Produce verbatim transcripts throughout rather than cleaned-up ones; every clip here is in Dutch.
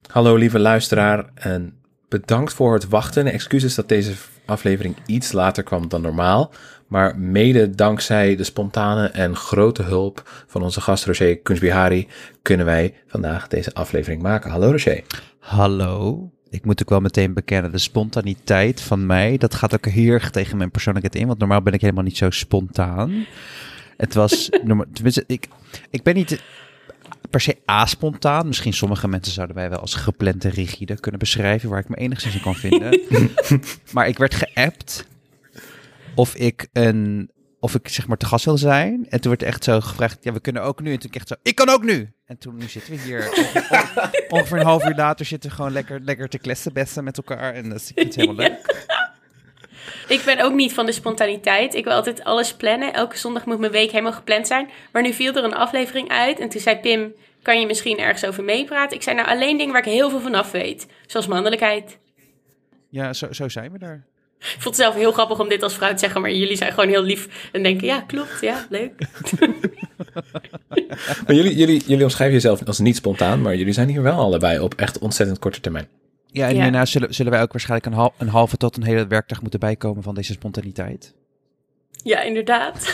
Hallo lieve luisteraar en bedankt voor het wachten. Excuses dat deze aflevering iets later kwam dan normaal. Maar mede dankzij de spontane en grote hulp van onze gast Roger Kunzbihari kunnen wij vandaag deze aflevering maken. Hallo Roger. Hallo. Ik moet ook wel meteen bekennen, de spontaniteit van mij, dat gaat ook heel erg tegen mijn persoonlijkheid in. Want normaal ben ik helemaal niet zo spontaan. Het was, tenminste, ik, ik ben niet per se aspontaan. Misschien sommige mensen zouden wij wel als gepland en rigide kunnen beschrijven, waar ik me enigszins in kan vinden. Maar ik werd geappt of ik een, of ik zeg maar te gast wil zijn. En toen werd echt zo gevraagd, ja, we kunnen ook nu. En toen echt zo, ik kan ook nu. En toen nu zitten we hier. Ongeveer een half uur later zitten we gewoon lekker, lekker te kletsen met elkaar. En dat is het helemaal leuk. Ik ben ook niet van de spontaniteit. Ik wil altijd alles plannen. Elke zondag moet mijn week helemaal gepland zijn. Maar nu viel er een aflevering uit. En toen zei Pim, kan je misschien ergens over meepraten? Ik zei nou alleen dingen waar ik heel veel van af weet. Zoals mannelijkheid. Ja, zo, zo zijn we daar. Ik vond het zelf heel grappig om dit als vrouw te zeggen. Maar jullie zijn gewoon heel lief. En denken, ja, klopt. Ja, leuk. Maar jullie, jullie, jullie omschrijven jezelf als niet spontaan. Maar jullie zijn hier wel allebei op echt ontzettend korte termijn. Ja, en Ja. hierna zullen, zullen wij ook waarschijnlijk een, hal, een halve tot een hele werkdag moeten bijkomen van deze spontaniteit. Ja, inderdaad.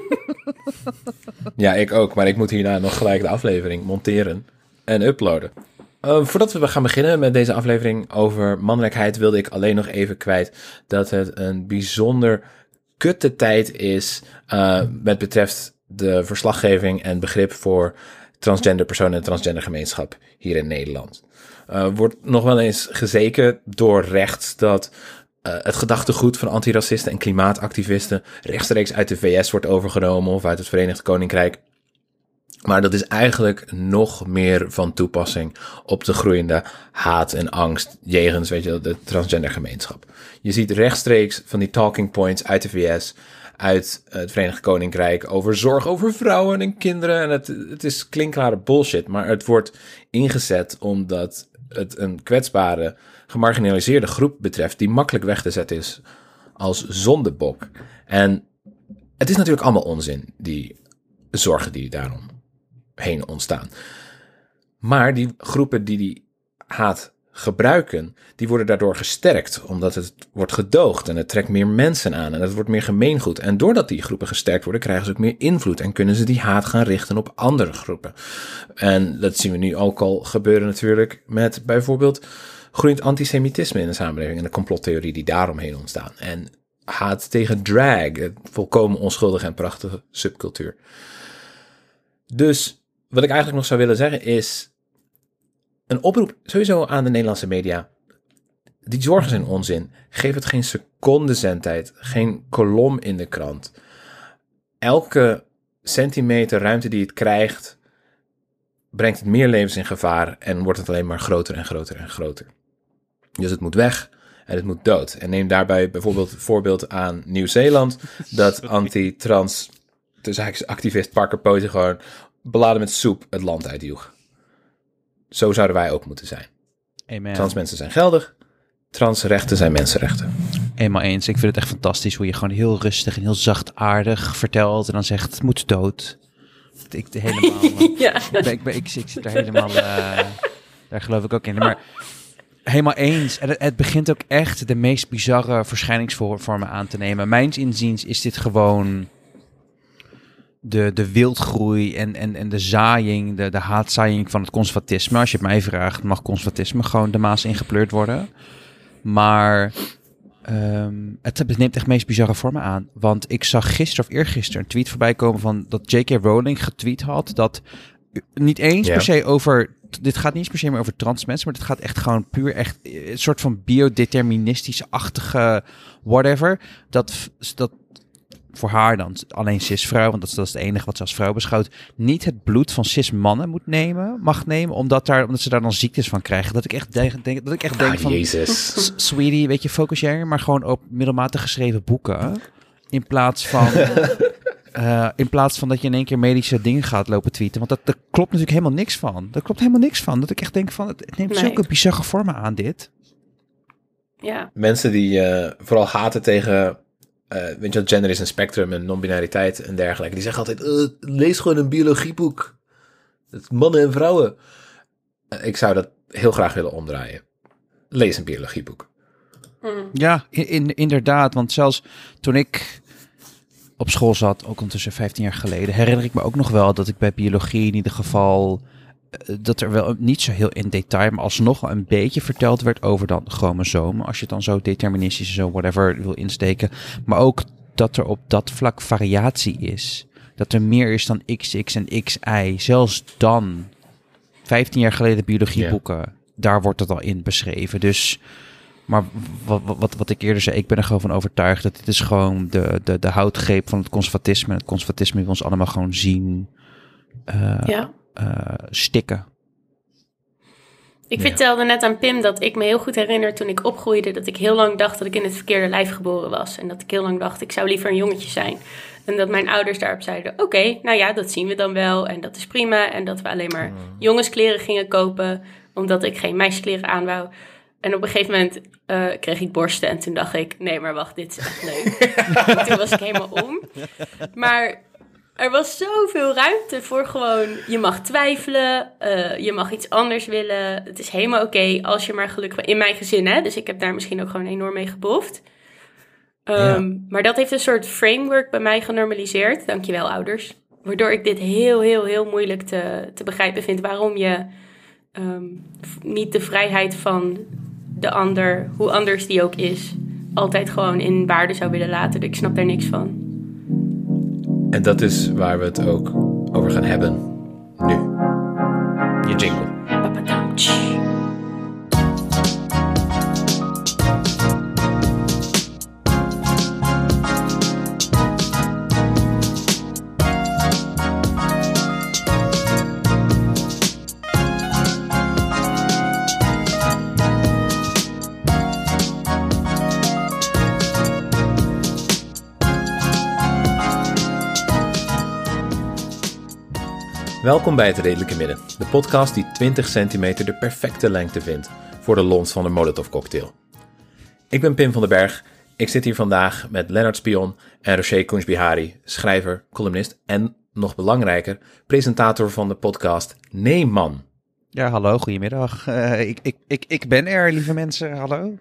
Ja, ik ook. Maar ik moet hierna nog gelijk de aflevering monteren en uploaden. Uh, voordat we gaan beginnen met deze aflevering over mannelijkheid, wilde ik alleen nog even kwijt dat het een bijzonder kutte tijd is uh, met betreft de verslaggeving en begrip voor transgender personen en transgender gemeenschap hier in Nederland. Uh, wordt nog wel eens gezeken door rechts dat uh, het gedachtegoed van antiracisten en klimaatactivisten rechtstreeks uit de V S wordt overgenomen of uit het Verenigd Koninkrijk. Maar dat is eigenlijk nog meer van toepassing op de groeiende haat en angst jegens, weet je, de transgender gemeenschap. Je ziet rechtstreeks van die talking points uit de V S, uit het Verenigd Koninkrijk, over zorg over vrouwen en kinderen. En het, het is klinkklare bullshit, maar het wordt ingezet omdat het een kwetsbare, gemarginaliseerde groep betreft die makkelijk weg te zetten is als zondebok. En het is natuurlijk allemaal onzin, die zorgen die daarom heen ontstaan. Maar die groepen die die haat gebruiken, die worden daardoor gesterkt, omdat het wordt gedoogd en het trekt meer mensen aan en het wordt meer gemeengoed. En doordat die groepen gesterkt worden, krijgen ze ook meer invloed en kunnen ze die haat gaan richten op andere groepen. En dat zien we nu ook al gebeuren natuurlijk met bijvoorbeeld groeiend antisemitisme in de samenleving en de complottheorie die daaromheen ontstaan. En haat tegen drag, een volkomen onschuldige en prachtige subcultuur. Dus wat ik eigenlijk nog zou willen zeggen is een oproep sowieso aan de Nederlandse media. Die zorgen zijn onzin. Geef het geen seconde zendtijd. Geen kolom in de krant. Elke centimeter ruimte die het krijgt, brengt het meer levens in gevaar en wordt het alleen maar groter en groter en groter. Dus het moet weg en het moet dood. En neem daarbij bijvoorbeeld het voorbeeld aan Nieuw-Zeeland, dat anti-trans, dus eigenlijk activist Parker Posey gewoon beladen met soep het land uitjoeg. Zo zouden wij ook moeten zijn. Amen. Trans mensen zijn geldig. Transrechten zijn mensenrechten. Eenmaal eens. Ik vind het echt fantastisch hoe je gewoon heel rustig en heel zachtaardig vertelt en dan zegt het moet dood. Ik helemaal. Ja. ik, ben, ik, ben, ik, ik zit daar helemaal. Uh, daar geloof ik ook in. Maar helemaal eens. En het, het begint ook echt de meest bizarre verschijningsvormen aan te nemen. Mijns inziens is dit gewoon de, de wildgroei en, en, en de zaaiing, de, de haatzaaiing van het conservatisme. Als je het mij vraagt, mag conservatisme gewoon de maas ingepleurd worden. Maar um, het neemt echt meest bizarre vormen aan. Want ik zag gisteren of eergisteren een tweet voorbij komen van dat J K Rowling getweet had dat niet eens Ja. per se over, dit gaat niet eens per se meer over trans mensen, maar dit gaat echt gewoon puur echt een soort van biodeterministische-achtige whatever. Dat, dat voor haar dan alleen cis-vrouw, want dat is, dat is het enige wat ze als vrouw beschouwt, niet het bloed van cis-mannen moet nemen, mag nemen, omdat, daar, omdat ze daar dan ziektes van krijgen. Dat ik echt denk, denk, dat ik echt denk Ah, van, Jezus. sweetie, weet je, focus jij maar gewoon op middelmatig geschreven boeken, in plaats van uh, in plaats van dat je in één keer medische dingen gaat lopen tweeten, want dat, dat klopt natuurlijk helemaal niks van. Dat klopt helemaal niks van. Dat ik echt denk van, het, het neemt Nee. zulke bizarre vormen aan dit. Ja. Mensen die uh, vooral haten tegen Uh, weet je wat, gender is een spectrum en non-binariteit en dergelijke. Die zeggen altijd, uh, lees gewoon een biologieboek. Het mannen en vrouwen. Uh, ik zou dat heel graag willen omdraaien. Lees een biologieboek. Mm. Ja, in, in, inderdaad. Want zelfs toen ik op school zat, ook ondertussen vijftien jaar geleden, herinner ik me ook nog wel dat ik bij biologie in ieder geval, uh, dat er wel niet zo heel in detail, maar alsnog wel een beetje verteld werd over dan chromosomen. Als je het dan zo deterministisch, zo whatever wil insteken. Maar ook dat er op dat vlak variatie is. Dat er meer is dan X X en X Y. Zelfs dan, vijftien jaar geleden biologieboeken, yeah. Daar wordt het al in beschreven. Dus, maar wat, wat, wat ik eerder zei, ik ben er gewoon van overtuigd dat dit is gewoon de, de, de houtgreep van het conservatisme. En het conservatisme wil ons allemaal gewoon zien uh, ja. uh, stikken. Ik vertelde ja. net aan Pim dat ik me heel goed herinner toen ik opgroeide, dat ik heel lang dacht dat ik in het verkeerde lijf geboren was. En dat ik heel lang dacht, ik zou liever een jongetje zijn. En dat mijn ouders daarop zeiden, oké, okay, nou ja, dat zien we dan wel. En dat is prima. En dat we alleen maar jongenskleren gingen kopen, omdat ik geen meisjeskleren aan wou. En op een gegeven moment uh, kreeg ik borsten en toen dacht ik, nee, maar wacht, dit is echt leuk. En toen was ik helemaal om. Maar er was zoveel ruimte voor gewoon, je mag twijfelen, uh, je mag iets anders willen. Het is helemaal oké okay als je maar gelukkig bent. In mijn gezin, hè. Dus ik heb daar misschien ook gewoon enorm mee geboft. Um, ja. Maar dat heeft een soort framework bij mij genormaliseerd. Dankjewel, ouders. Waardoor ik dit heel, heel, heel moeilijk te, te begrijpen vind. Waarom je um, niet de vrijheid van de ander, hoe anders die ook is, altijd gewoon in waarde zou willen laten. Ik snap daar niks van. En dat is waar we het ook over gaan hebben nu. Je jingle. Welkom bij Het Redelijke Midden, de podcast die twintig centimeter de perfecte lengte vindt voor de lons van de Molotov cocktail. Ik ben Pim van den Berg, ik zit hier vandaag met Lennart Spion en Rocher Kunchbihari, schrijver, columnist en, nog belangrijker, presentator van de podcast Nee Man. Ja, hallo, goedemiddag. Uh, ik, ik, ik, ik ben er, lieve mensen, hallo.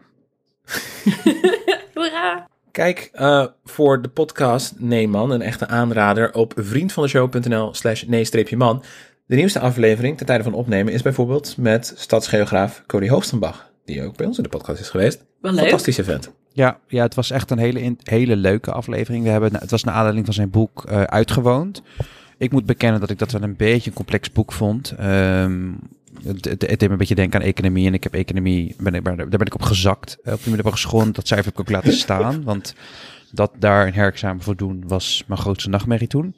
Hoera! Kijk uh, voor de podcast Nee Man, een echte aanrader, op vriendvandeshow.nl slash nee-man. De nieuwste aflevering ten tijde van opnemen is bijvoorbeeld met stadsgeograaf Cody Hoogstenbach, die ook bij ons in de podcast is geweest. Wel leuk. Fantastische vent. Ja, ja, het was echt een hele, hele leuke aflevering. We hebben, het was naar aanleiding van zijn boek uh, Uitgewoond. Ik moet bekennen dat ik dat wel een beetje een complex boek vond. Um, Het, het, het deed me een beetje denken aan economie. En ik heb economie, ben ik, daar ben ik op gezakt. Op die middelbare school. En dat cijfer heb ik ook laten staan. Want dat daar een herexamen voor doen was mijn grootste nachtmerrie toen.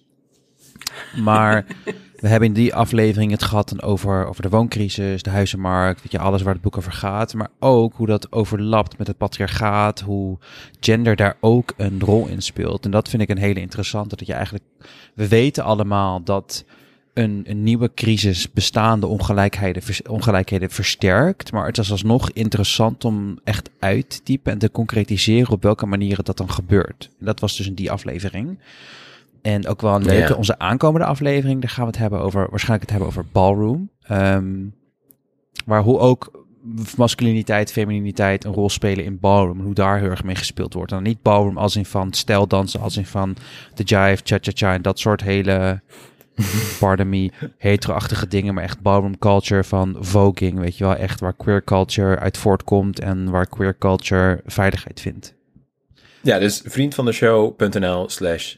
Maar we hebben in die aflevering het gehad dan over, over de wooncrisis, de huizenmarkt. Weet je, alles waar het boek over gaat. Maar ook hoe dat overlapt met het patriarchaat. Hoe gender daar ook een rol in speelt. En dat vind ik een hele interessante. Dat je eigenlijk, we weten allemaal dat Een, een nieuwe crisis bestaande ongelijkheden, ongelijkheden versterkt. Maar het is alsnog interessant om echt uit te typen en te concretiseren op welke manieren dat dan gebeurt. En dat was dus in die aflevering. En ook wel een leuke, yeah. Onze aankomende aflevering, daar gaan we het hebben over, waarschijnlijk het hebben over ballroom. Um, waar hoe ook masculiniteit, femininiteit een rol spelen in ballroom. Hoe daar heel erg mee gespeeld wordt. En dan niet ballroom als in van stijldansen, als in van de jive, cha-cha-cha en dat soort hele, pardon me, hetero-achtige dingen, maar echt ballroom culture van voging, weet je wel, echt waar queer culture uit voortkomt en waar queer culture veiligheid vindt. Ja, dus vriendvandeshow.nl slash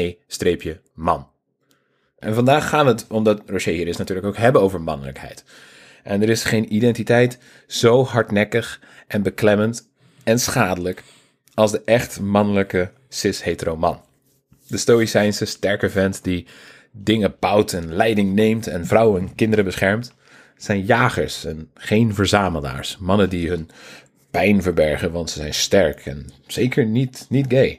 nee-man. En vandaag gaan we het, omdat Rocher hier is, natuurlijk ook hebben over mannelijkheid. En er is geen identiteit zo hardnekkig en beklemmend en schadelijk als de echt mannelijke cis-hetero man. De stoïcijnse sterke vent die dingen bouwt en leiding neemt en vrouwen en kinderen beschermt. Het zijn jagers en geen verzamelaars. Mannen die hun pijn verbergen, want ze zijn sterk en zeker niet, niet gay.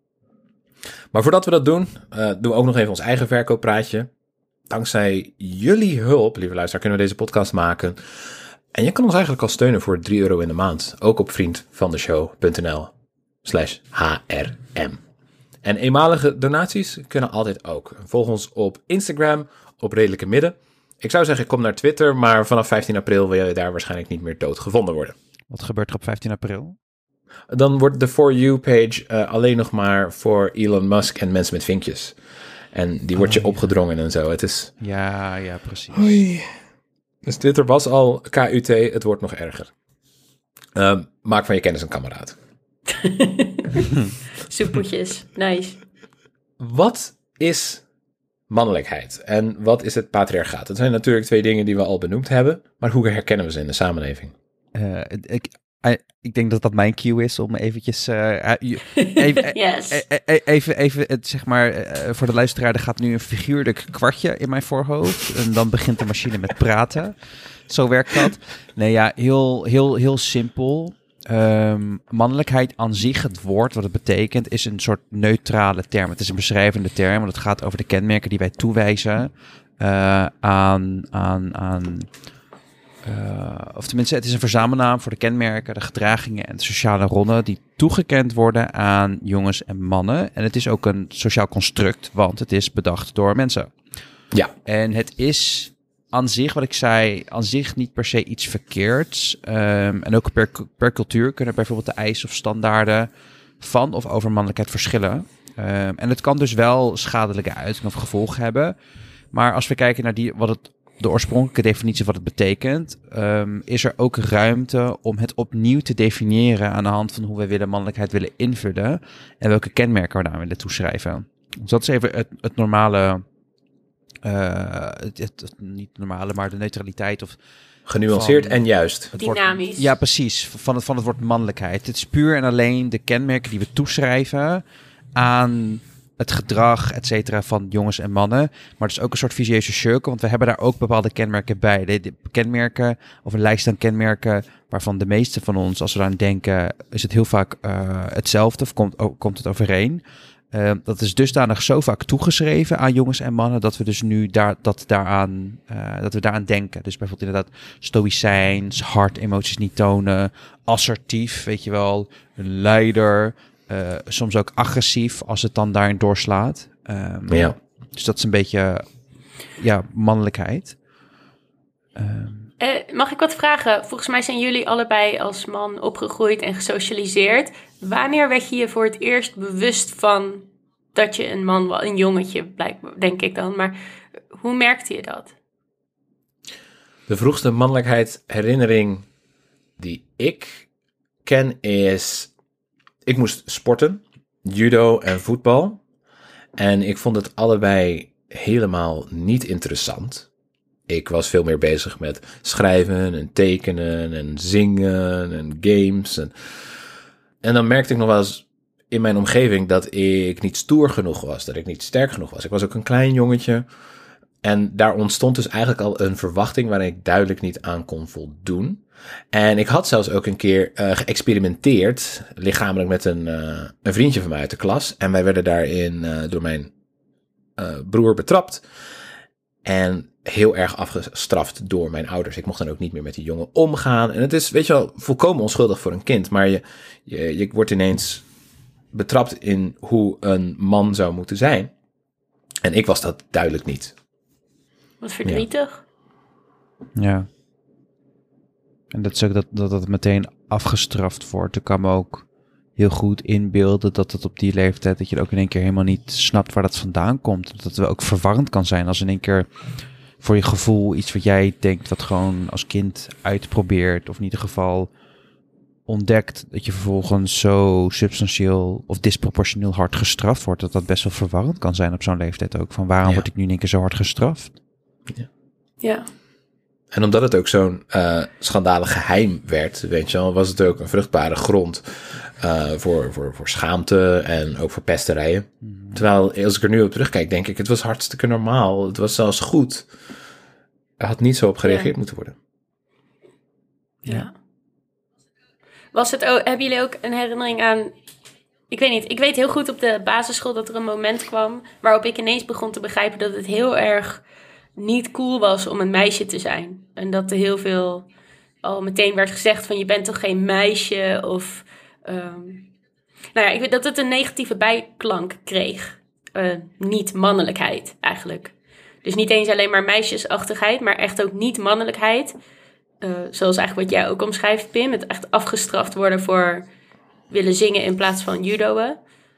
Maar voordat we dat doen, uh, doen we ook nog even ons eigen verkooppraatje. Dankzij jullie hulp, lieve luisteraar, kunnen we deze podcast maken. En je kan ons eigenlijk al steunen voor drie euro in de maand. Ook op vriendvandeshow.nl slash hrm. En eenmalige donaties kunnen altijd ook. Volg ons op Instagram op Redelijke Midden. Ik zou zeggen, kom naar Twitter, maar vanaf vijftien april wil je daar waarschijnlijk niet meer dood gevonden worden. Wat gebeurt er op vijftien april? Dan wordt de For You-page uh, alleen nog maar voor Elon Musk en mensen met vinkjes. En die wordt Oh, je ja. opgedrongen en zo. Het is... Ja, ja, precies. Oei. Dus Twitter was al K U T, het wordt nog erger. Uh, maak van je kennis een kameraad. Soepoetjes, nice. Wat is mannelijkheid en wat is het patriarchaat? Dat zijn natuurlijk twee dingen die we al benoemd hebben, maar hoe herkennen we ze in de samenleving? Uh, ik, uh, ik denk dat dat mijn cue is om eventjes... Uh, even, yes. even, even, even het, zeg maar, uh, voor de luisteraar, er gaat nu een figuurlijk kwartje in mijn voorhoofd. En dan begint de machine met praten. Zo werkt dat. Nee, ja, heel, heel, heel simpel. Um, mannelijkheid aan zich, het woord wat het betekent, is een soort neutrale term. Het is een beschrijvende term, want het gaat over de kenmerken die wij toewijzen uh, aan... aan, aan uh, of tenminste, het is een verzamelnaam voor de kenmerken, de gedragingen en de sociale rollen die toegekend worden aan jongens en mannen. En het is ook een sociaal construct, want het is bedacht door mensen. Ja. En het is... aan zich, wat ik zei, aan zich niet per se iets verkeerds. Um, en ook per, per cultuur kunnen bijvoorbeeld de eisen of standaarden van of over mannelijkheid verschillen. Um, en het kan dus wel schadelijke uitingen of gevolgen hebben. Maar als we kijken naar die, wat het, de oorspronkelijke definitie wat het betekent, um, is er ook ruimte om het opnieuw te definiëren aan de hand van hoe we willen mannelijkheid willen invullen en welke kenmerken we daar willen toeschrijven. Dus dat is even het, het normale... Uh, het, het, het, niet normale, maar de neutraliteit of... Genuanceerd van, en juist. Het Dynamisch. Woord, ja, precies. Van het, van het woord mannelijkheid. Het is puur en alleen de kenmerken die we toeschrijven aan het gedrag, et cetera, van jongens en mannen. Maar het is ook een soort vicieuze cirkel, want we hebben daar ook bepaalde kenmerken bij. De, de kenmerken, of een lijst aan kenmerken, waarvan de meeste van ons, als we aan denken, is het heel vaak uh, hetzelfde, of komt, oh, komt het overeen. Uh, dat is dusdanig zo vaak toegeschreven aan jongens en mannen dat we dus nu daar, dat, daaraan, uh, dat we daaraan denken. Dus bijvoorbeeld inderdaad stoïcijns, hard, emoties niet tonen, assertief, weet je wel, een leider, uh, soms ook agressief als het dan daarin doorslaat. Um, Ja. Dus dat is een beetje, ja, mannelijkheid. Um, Uh, mag ik wat vragen? Volgens mij zijn jullie allebei als man opgegroeid en gesocialiseerd. Wanneer werd je je voor het eerst bewust van dat je een man was? Een jongetje, blijkbaar, denk ik dan. Maar hoe merkte je dat? De vroegste mannelijkheidsherinnering die ik ken is... Ik moest sporten, judo en voetbal. En ik vond het allebei helemaal niet interessant. Ik was veel meer bezig met schrijven en tekenen en zingen en games. En, en dan merkte ik nog wel eens in mijn omgeving dat ik niet stoer genoeg was, dat ik niet sterk genoeg was. Ik was ook een klein jongetje en daar ontstond dus eigenlijk al een verwachting waar ik duidelijk niet aan kon voldoen. En ik had zelfs ook een keer uh, geëxperimenteerd, lichamelijk met een, uh, een vriendje van mij uit de klas. En wij werden daarin uh, door mijn uh, broer betrapt. En heel erg afgestraft door mijn ouders. Ik mocht dan ook niet meer met die jongen omgaan. En het is, weet je wel, volkomen onschuldig voor een kind. Maar je, je, je wordt ineens betrapt in hoe een man zou moeten zijn. En ik was dat duidelijk niet. Wat verdrietig. Ja. ja. En dat is ook dat, dat dat meteen afgestraft wordt. Ik kan me ook heel goed inbeelden dat het op die leeftijd, dat je ook in één keer helemaal niet snapt waar dat vandaan komt. Dat het wel ook verwarrend kan zijn als in één keer voor je gevoel iets wat jij denkt, wat gewoon als kind uitprobeert, of in ieder geval ontdekt, dat je vervolgens zo substantieel of disproportioneel hard gestraft wordt, dat dat best wel verwarrend kan zijn op zo'n leeftijd ook. Van waarom Ja. word ik nu in één keer zo hard gestraft? Ja. Ja. En omdat het ook zo'n uh, schandalig geheim werd, weet je wel, was het ook een vruchtbare grond uh, voor, voor, voor schaamte en ook voor pesterijen. Mm. Terwijl, als ik er nu op terugkijk, denk ik, het was hartstikke normaal. Het was zelfs goed. Er had niet zo op gereageerd ja. moeten worden. Ja. Was het ook, hebben jullie ook een herinnering aan... Ik weet niet, ik weet heel goed op de basisschool dat er een moment kwam waarop ik ineens begon te begrijpen dat het heel erg niet cool was om een meisje te zijn. En dat er heel veel al meteen werd gezegd van je bent toch geen meisje of... Um, nou ja, ik weet dat het een negatieve bijklank kreeg. Uh, niet mannelijkheid eigenlijk. Dus niet eens alleen maar meisjesachtigheid, maar echt ook niet mannelijkheid. Uh, zoals eigenlijk wat jij ook omschrijft, Pim. Het echt afgestraft worden voor willen zingen in plaats van judoën.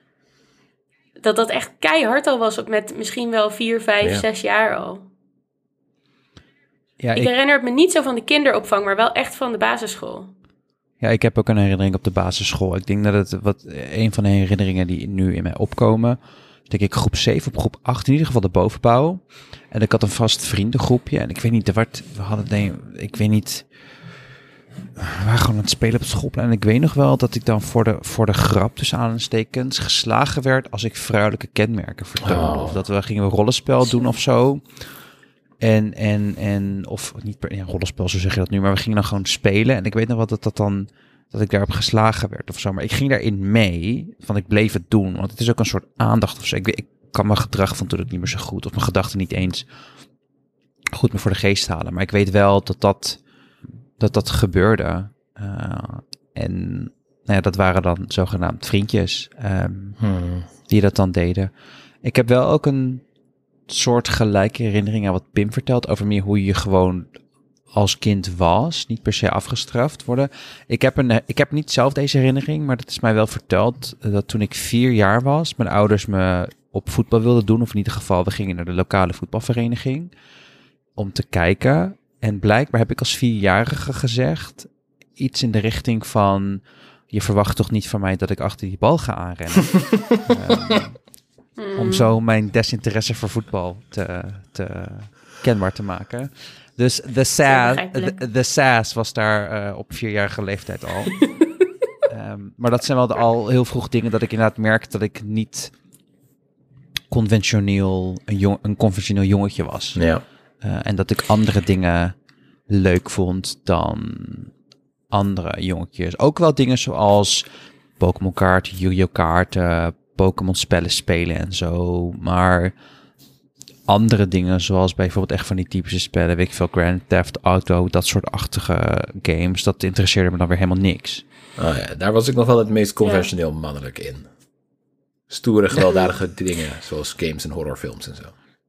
Dat dat echt keihard al was, op met misschien wel vier, vijf, ja. zes jaar al. Ja, ik, ik herinner het me niet zo van de kinderopvang, maar wel echt van de basisschool. Ja, ik heb ook een herinnering op de basisschool. Ik denk dat het wat een van de herinneringen die nu in mij opkomen, denk ik groep zeven, op groep acht, in ieder geval de bovenbouw. En ik had een vast vriendengroepje en ik weet niet, er werd, we hadden, nee, ik weet niet, we waren gewoon aan het spelen op het schoolplein. En ik weet nog wel dat ik dan voor de, voor de grap, tussen aanhalingstekens, geslagen werd als ik vrouwelijke kenmerken vertoonde. Oh. Of dat we gingen we rollenspel doen of zo. En, en, en, of niet per ja, rollenspel, zo zeg je dat nu, maar we gingen dan gewoon spelen. En ik weet nog wel dat dat dan, dat ik daarop geslagen werd of zo. Maar ik ging daarin mee, van ik bleef het doen. Want het is ook een soort aandacht of zo. Ik, ik kan mijn gedrag van toen ook niet meer zo goed, of mijn gedachten niet eens goed meer voor de geest halen. Maar ik weet wel dat dat, dat, dat gebeurde. Uh, en nou ja, dat waren dan zogenaamd vriendjes um, hmm. die dat dan deden. Ik heb wel ook een soort gelijke herinnering aan wat Pim vertelt over meer hoe je gewoon als kind was, niet per se afgestraft worden. Ik heb, een, ik heb niet zelf deze herinnering, maar dat is mij wel verteld dat toen ik vier jaar was, mijn ouders me op voetbal wilden doen, of in ieder geval, we gingen naar de lokale voetbalvereniging om te kijken. En blijkbaar heb ik als vierjarige gezegd iets in de richting van, je verwacht toch niet van mij dat ik achter die bal ga aanrennen. um, Mm. Om zo mijn desinteresse voor voetbal te, te kenbaar te maken. Dus de sass, de, de sass was daar uh, op vierjarige leeftijd al. um, maar dat zijn wel de, al heel vroeg dingen dat ik inderdaad merk dat ik niet conventioneel een, jong, een conventioneel jongetje was. Ja. Uh, en dat ik andere dingen leuk vond dan andere jongetjes. Ook wel dingen zoals Pokémon kaarten, Yu-Gi-Oh kaarten, Pokémon spellen spelen en zo, maar andere dingen zoals bijvoorbeeld echt van die typische spellen, weet ik veel, Grand Theft Auto, dat soort achtige games, dat interesseerde me dan weer helemaal niks. Oh ja, daar was ik nog wel het meest conventioneel mannelijk in. Stoere, gewelddadige dingen, zoals games en horrorfilms en zo.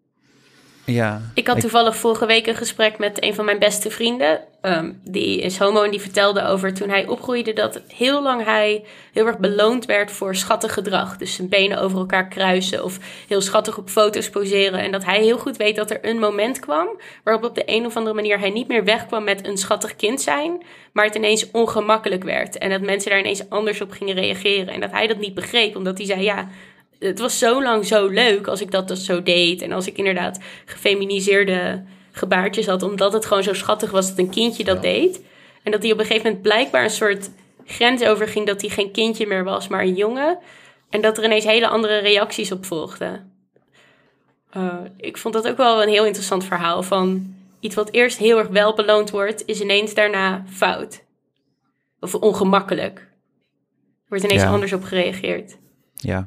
Ja. Ik had toevallig vorige week een gesprek met een van mijn beste vrienden. Um, die is homo en die vertelde over toen hij opgroeide dat heel lang hij heel erg beloond werd voor schattig gedrag. Dus zijn benen over elkaar kruisen of heel schattig op foto's poseren. En dat hij heel goed weet dat er een moment kwam waarop op de een of andere manier hij niet meer wegkwam met een schattig kind zijn, maar het ineens ongemakkelijk werd. En dat mensen daar ineens anders op gingen reageren. En dat hij dat niet begreep, omdat hij zei, ja, het was zo lang zo leuk als ik dat dus zo deed. En als ik inderdaad gefeminiseerde gebaartjes had, omdat het gewoon zo schattig was dat een kindje dat ja. deed. En dat hij op een gegeven moment blijkbaar een soort grens overging dat hij geen kindje meer was, maar een jongen. En dat er ineens hele andere reacties op volgden. Uh, ik vond dat ook wel een heel interessant verhaal van iets wat eerst heel erg wel beloond wordt, is ineens daarna fout. Of ongemakkelijk. Er wordt ineens ja. anders op gereageerd. Ja.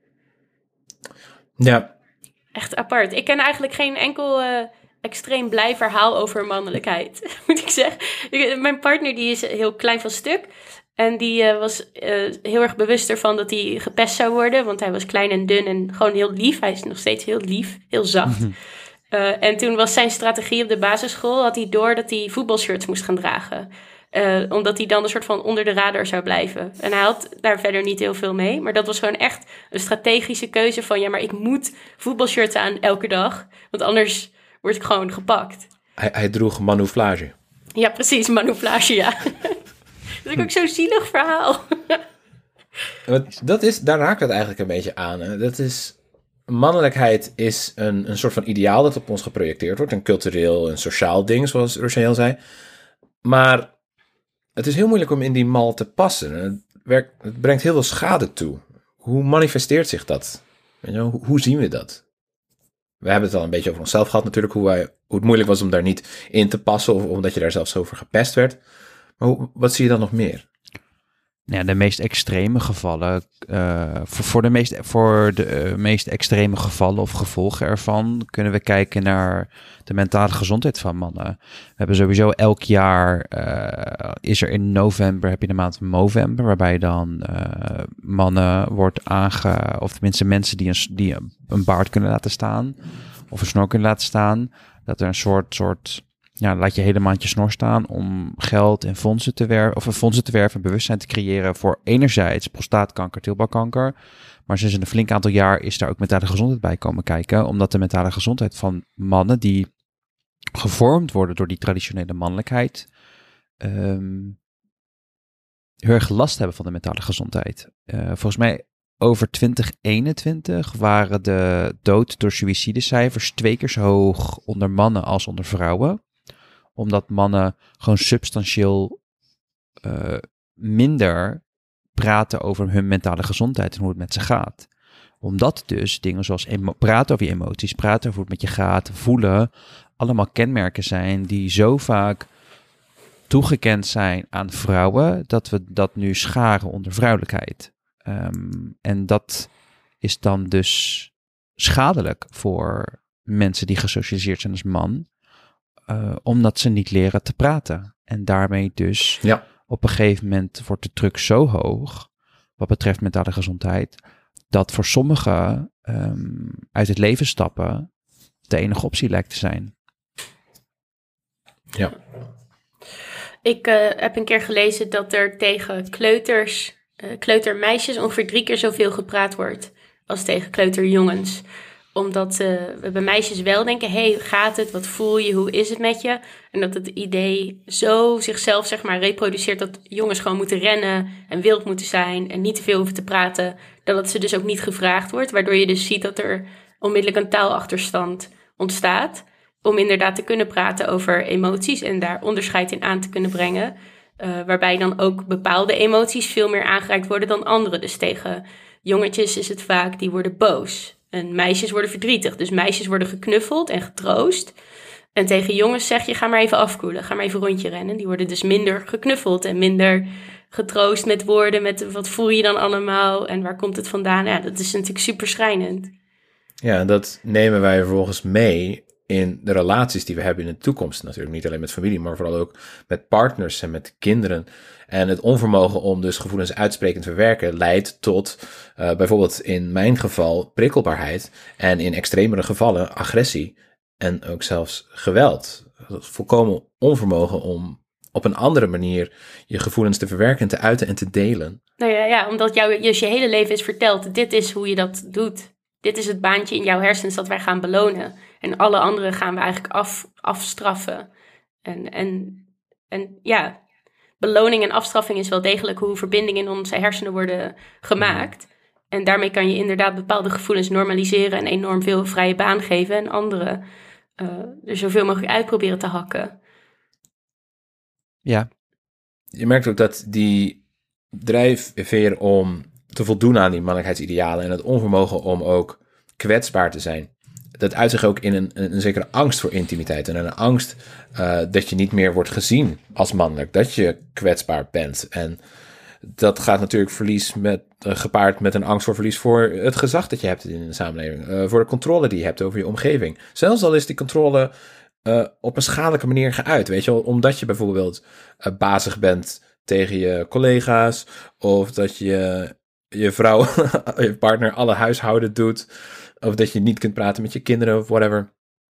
Ja. Echt apart. Ik ken eigenlijk geen enkel uh, extreem blij verhaal over mannelijkheid, moet ik zeggen. Ik, mijn partner die is heel klein van stuk. En die uh, was uh, heel erg bewust ervan dat hij gepest zou worden. Want hij was klein en dun en gewoon heel lief. Hij is nog steeds heel lief, heel zacht. Mm-hmm. Uh, en toen was zijn strategie op de basisschool, had hij door dat hij voetbalshirts moest gaan dragen. Uh, omdat hij dan een soort van onder de radar zou blijven. En hij had daar verder niet heel veel mee. Maar dat was gewoon echt een strategische keuze van, ja, maar ik moet voetbalshirts aan elke dag. Want anders word ik gewoon gepakt. Hij, hij droeg manouflage. Ja, precies, manouflage, ja. Dat is ook zo'n zielig verhaal. Dat is, daar raakt het eigenlijk een beetje aan. Hè? Dat is, mannelijkheid is een, een soort van ideaal dat op ons geprojecteerd wordt. Een cultureel, een sociaal ding, zoals Rochelle zei. Maar het is heel moeilijk om in die mal te passen. Het, werkt, het brengt heel veel schade toe. Hoe manifesteert zich dat? Weet je, hoe, hoe zien we dat? We hebben het al een beetje over onszelf gehad natuurlijk. Hoe, wij, hoe het moeilijk was om daar niet in te passen. Of omdat je daar zelfs over gepest werd. Maar hoe, wat zie je dan nog meer? Ja, de meest extreme gevallen, uh, voor, voor de, meest, voor de uh, meest extreme gevallen of gevolgen ervan kunnen we kijken naar de mentale gezondheid van mannen. We hebben sowieso elk jaar, uh, is er in november, heb je de maand Movember, waarbij dan uh, mannen wordt aange, of tenminste mensen die een, die een baard kunnen laten staan, of een snor kunt laten staan. Dat er een soort, soort ja, laat je helemaal je snor staan om geld en fondsen te werven, of fondsen te werven en bewustzijn te creëren voor enerzijds prostaatkanker, teelbalkanker. Maar sinds een flink aantal jaar is daar ook mentale gezondheid bij komen kijken. Omdat de mentale gezondheid van mannen die gevormd worden door die traditionele mannelijkheid, um, heel erg last hebben van de mentale gezondheid. Uh, volgens mij over twintig eenentwintig waren de dood door suïcidecijfers twee keer zo hoog onder mannen als onder vrouwen. Omdat mannen gewoon substantieel uh, minder praten over hun mentale gezondheid en hoe het met ze gaat. Omdat dus dingen zoals emo- praten over je emoties, praten over hoe het met je gaat, voelen, allemaal kenmerken zijn die zo vaak toegekend zijn aan vrouwen, dat we dat nu scharen onder vrouwelijkheid. Um, en dat is dan dus schadelijk voor mensen die gesocialiseerd zijn als man, uh, omdat ze niet leren te praten. En daarmee dus Ja. op een gegeven moment wordt de druk zo hoog, wat betreft mentale gezondheid, dat voor sommigen um, uit het leven stappen de enige optie lijkt te zijn. Ja. Ik uh, heb een keer gelezen dat er tegen kleuters, uh, kleutermeisjes ongeveer drie keer zoveel gepraat wordt als tegen kleuterjongens. Omdat uh, we bij meisjes wel denken, hé, hey, gaat het? Wat voel je? Hoe is het met je? En dat het idee zo zichzelf, zeg maar, reproduceert dat jongens gewoon moeten rennen en wild moeten zijn en niet te veel hoeven te praten. Dat het ze dus ook niet gevraagd wordt, waardoor je dus ziet dat er onmiddellijk een taalachterstand ontstaat. Om inderdaad te kunnen praten over emoties en daar onderscheid in aan te kunnen brengen. Uh, waarbij dan ook bepaalde emoties veel meer aangereikt worden dan andere. Dus tegen jongetjes is het vaak, die worden boos. En meisjes worden verdrietig. Dus meisjes worden geknuffeld en getroost. En tegen jongens zeg je, ga maar even afkoelen. Ga maar even een rondje rennen. Die worden dus minder geknuffeld en minder getroost met woorden. Met wat voel je dan allemaal en waar komt het vandaan? Ja, dat is natuurlijk super schrijnend. Ja, en dat nemen wij vervolgens mee in de relaties die we hebben in de toekomst. Natuurlijk niet alleen met familie, maar vooral ook met partners en met kinderen. En het onvermogen om dus gevoelens uitsprekend te verwerken leidt tot uh, bijvoorbeeld in mijn geval prikkelbaarheid en in extremere gevallen agressie en ook zelfs geweld. Volkomen onvermogen om op een andere manier je gevoelens te verwerken, te uiten en te delen. Nou ja, ja omdat jou dus je hele leven is verteld, dit is hoe je dat doet. Dit is het baantje in jouw hersens dat wij gaan belonen. En alle anderen gaan we eigenlijk af, afstraffen. En, en, en ja, beloning en afstraffing is wel degelijk hoe verbindingen in onze hersenen worden gemaakt. En daarmee kan je inderdaad bepaalde gevoelens normaliseren en enorm veel vrije baan geven. En andere uh, er zoveel mogelijk uit proberen te hakken. Ja. Je merkt ook dat die drijfveer om te voldoen aan die mannelijkheidsidealen en het onvermogen om ook kwetsbaar te zijn, dat uit zich ook in een, een, een zekere angst voor intimiteit en een angst uh, dat je niet meer wordt gezien als mannelijk, dat je kwetsbaar bent. En dat gaat natuurlijk verlies met, uh, gepaard met een angst voor verlies voor het gezag dat je hebt in de samenleving, uh, voor de controle die je hebt over je omgeving. Zelfs al is die controle uh, op een schadelijke manier geuit, weet je wel, omdat je bijvoorbeeld uh, bazig bent tegen je collega's, of dat je je vrouw, je partner alle huishouden doet, of dat je niet kunt praten met je kinderen of whatever.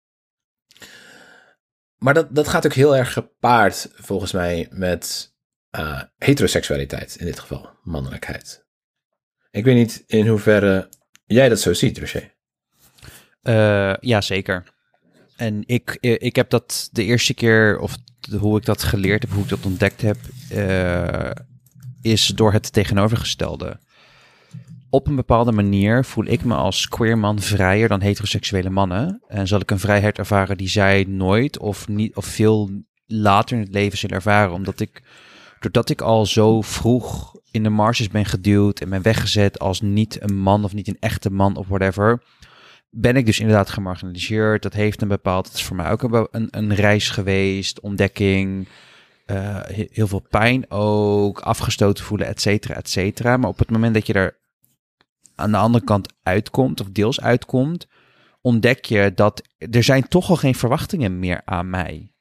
Maar dat, dat gaat ook heel erg gepaard, volgens mij, met uh, heteroseksualiteit, in dit geval, mannelijkheid. Ik weet niet in hoeverre jij dat zo ziet, Roger. Uh, ja, zeker. En ik, ik heb dat de eerste keer, of hoe ik dat geleerd heb, hoe ik dat ontdekt heb, uh, is door het tegenovergestelde. Op een bepaalde manier voel ik me als queer man vrijer dan heteroseksuele mannen. En zal ik een vrijheid ervaren die zij nooit of, niet, of veel later in het leven zullen ervaren. Omdat ik, doordat ik al zo vroeg in de marges ben geduwd en ben weggezet als niet een man of niet een echte man of whatever, ben ik dus inderdaad gemarginaliseerd. Dat heeft een bepaald, het is voor mij ook een, een, een reis geweest, ontdekking, uh, heel veel pijn ook, afgestoten voelen, et cetera, et cetera. Maar op het moment dat je er aan de andere kant uitkomt, of deels uitkomt, ontdek je dat er zijn toch al geen verwachtingen meer aan mij.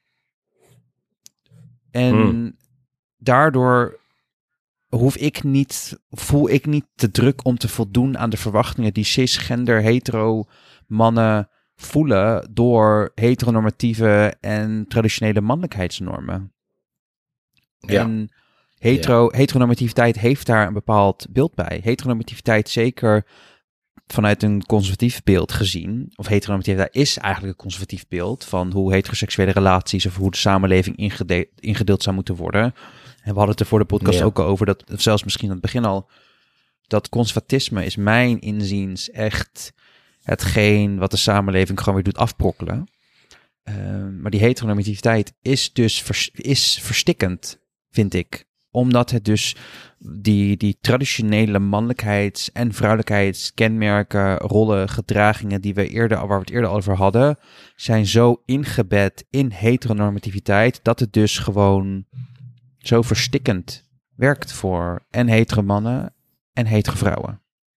En hmm. daardoor hoef ik niet, voel ik niet de druk om te voldoen aan de verwachtingen die cisgender, hetero mannen voelen door heteronormatieve en traditionele mannelijkheidsnormen. Ja. En hetero, heteronormativiteit heeft daar een bepaald beeld bij. Heteronormativiteit zeker vanuit een conservatief beeld gezien, of heteronormativiteit is eigenlijk een conservatief beeld van hoe heteroseksuele relaties of hoe de samenleving ingede- ingedeeld zou moeten worden. En we hadden het er voor de podcast Ja. ook al over, dat zelfs misschien aan het begin al, dat conservatisme is mijn inziens echt hetgeen wat de samenleving gewoon weer doet afbrokkelen. Uh, maar die heteronormativiteit is dus vers- is verstikkend, vind ik. Omdat het dus die, die traditionele mannelijkheids- en vrouwelijkheidskenmerken, rollen, gedragingen die we eerder, waar we het eerder al over hadden, zijn zo ingebed in heteronormativiteit dat het dus gewoon zo verstikkend werkt voor en hetero mannen en hetero vrouwen.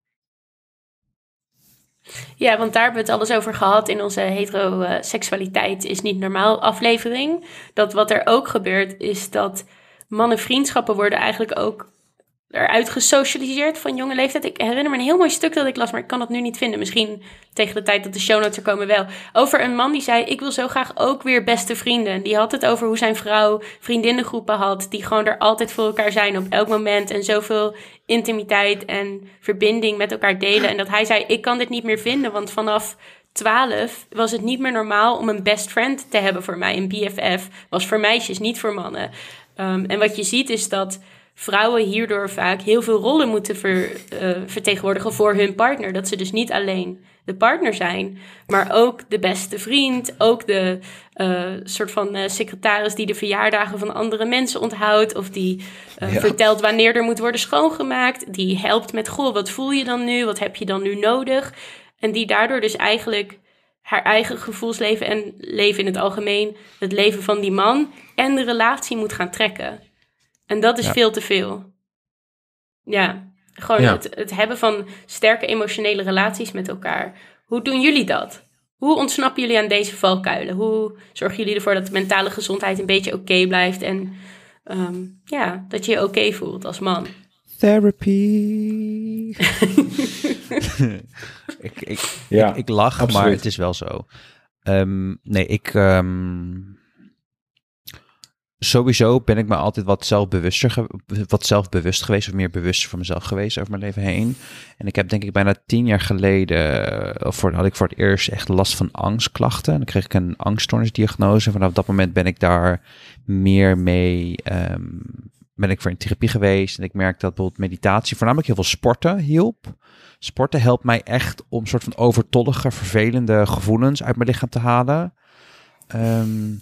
Ja, want daar hebben we het alles over gehad in onze heteroseksualiteit is niet normaal aflevering. Dat wat er ook gebeurt is dat mannenvriendschappen worden eigenlijk ook eruit gesocialiseerd van jonge leeftijd. Ik herinner me een heel mooi stuk dat ik las, maar ik kan het nu niet vinden. Misschien tegen de tijd dat de show notes er komen wel. Over een man die zei, ik wil zo graag ook weer beste vrienden. Die had het over hoe zijn vrouw vriendinnengroepen had, die gewoon er altijd voor elkaar zijn op elk moment en zoveel intimiteit en verbinding met elkaar delen. En dat hij zei, ik kan dit niet meer vinden, want vanaf twaalf was het niet meer normaal om een best friend te hebben voor mij. Een B F F was voor meisjes, niet voor mannen. Um, en wat je ziet is dat vrouwen hierdoor vaak heel veel rollen moeten ver, uh, vertegenwoordigen voor hun partner. Dat ze dus niet alleen de partner zijn, maar ook de beste vriend, ook de uh, soort van uh, secretaris die de verjaardagen van andere mensen onthoudt, of die uh, ja. vertelt wanneer er moet worden schoongemaakt, die helpt met, goh, wat voel je dan nu, wat heb je dan nu nodig? En die daardoor dus eigenlijk haar eigen gevoelsleven en leven in het algemeen, het leven van die man en de relatie moet gaan trekken. En dat is ja. veel te veel. Ja, gewoon ja. Het, het hebben van sterke emotionele relaties met elkaar. Hoe doen jullie dat? Hoe ontsnappen jullie aan deze valkuilen? Hoe zorgen jullie ervoor dat de mentale gezondheid een beetje oké okay blijft en um, ja, dat je je oké okay voelt als man? Therapy. ik, ik, ja, ik, ik lach, absoluut. Maar het is wel zo. Um, nee, ik... Um, sowieso ben ik me altijd wat zelfbewuster, ge- wat zelfbewust geweest, of meer bewust van mezelf geweest over mijn leven heen. En ik heb denk ik bijna tien jaar geleden, of voor, had ik voor het eerst echt last van angstklachten. En dan kreeg ik een angststoornisdiagnose. En vanaf dat moment ben ik daar meer mee, um, ben ik voor in therapie geweest. En ik merk dat bijvoorbeeld meditatie, voornamelijk heel veel sporten, hielp. Sporten helpt mij echt om een soort van overtollige, vervelende gevoelens uit mijn lichaam te halen. Um,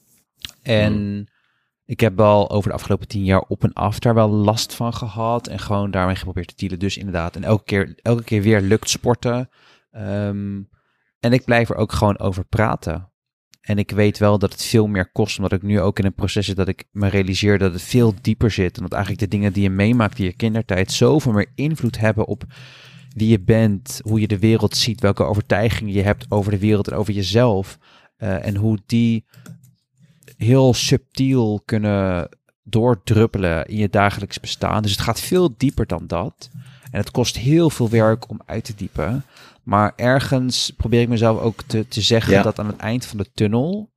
en hmm. ik heb wel over de afgelopen tien jaar op en af daar wel last van gehad. En gewoon daarmee geprobeerd te dealen. Dus inderdaad. En elke keer, elke keer weer lukt sporten. Um, en ik blijf er ook gewoon over praten. En ik weet wel dat het veel meer kost. Omdat ik nu ook in een proces zit dat ik me realiseer dat het veel dieper zit. En dat eigenlijk de dingen die je meemaakt in je kindertijd zoveel meer invloed hebben op wie je bent. Hoe je de wereld ziet. Welke overtuigingen je hebt over de wereld en over jezelf. Uh, en hoe die heel subtiel kunnen doordruppelen in je dagelijks bestaan. Dus het gaat veel dieper dan dat. En het kost heel veel werk om uit te diepen. Maar ergens probeer ik mezelf ook te, te zeggen ja. dat aan het eind van de tunnel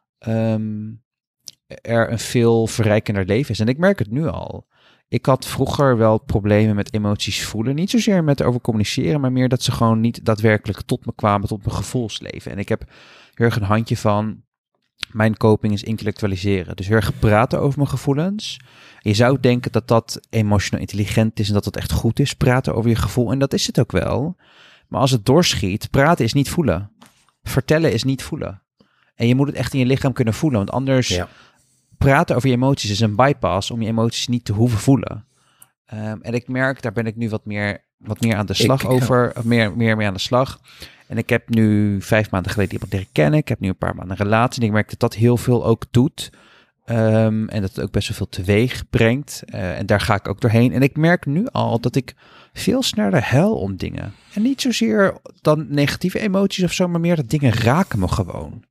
um, er een veel verrijkender leven is. En ik merk het nu al. Ik had vroeger wel problemen met emoties voelen. Niet zozeer met over communiceren, maar meer dat ze gewoon niet daadwerkelijk tot me kwamen, tot mijn gevoelsleven. En ik heb heel erg een handje van, mijn coping is intellectualiseren. Dus heel erg praten over mijn gevoelens. En je zou denken dat dat emotioneel intelligent is en dat dat echt goed is, praten over je gevoel. En dat is het ook wel. Maar als het doorschiet, praten is niet voelen. Vertellen is niet voelen. En je moet het echt in je lichaam kunnen voelen. Want anders, ja. praten over je emoties is een bypass om je emoties niet te hoeven voelen. Um, en ik merk, daar ben ik nu wat meer, wat meer aan de slag ik, over. Of meer, meer mee aan de slag. En ik heb nu vijf maanden geleden iemand leren kennen. Ik heb nu een paar maanden een relatie. En ik merk dat dat heel veel ook doet. Um, en dat het ook best wel veel teweeg brengt. Uh, en daar ga ik ook doorheen. En ik merk nu al dat ik veel sneller huil om dingen. En niet zozeer dan negatieve emoties of zo, maar meer dat dingen raken me gewoon.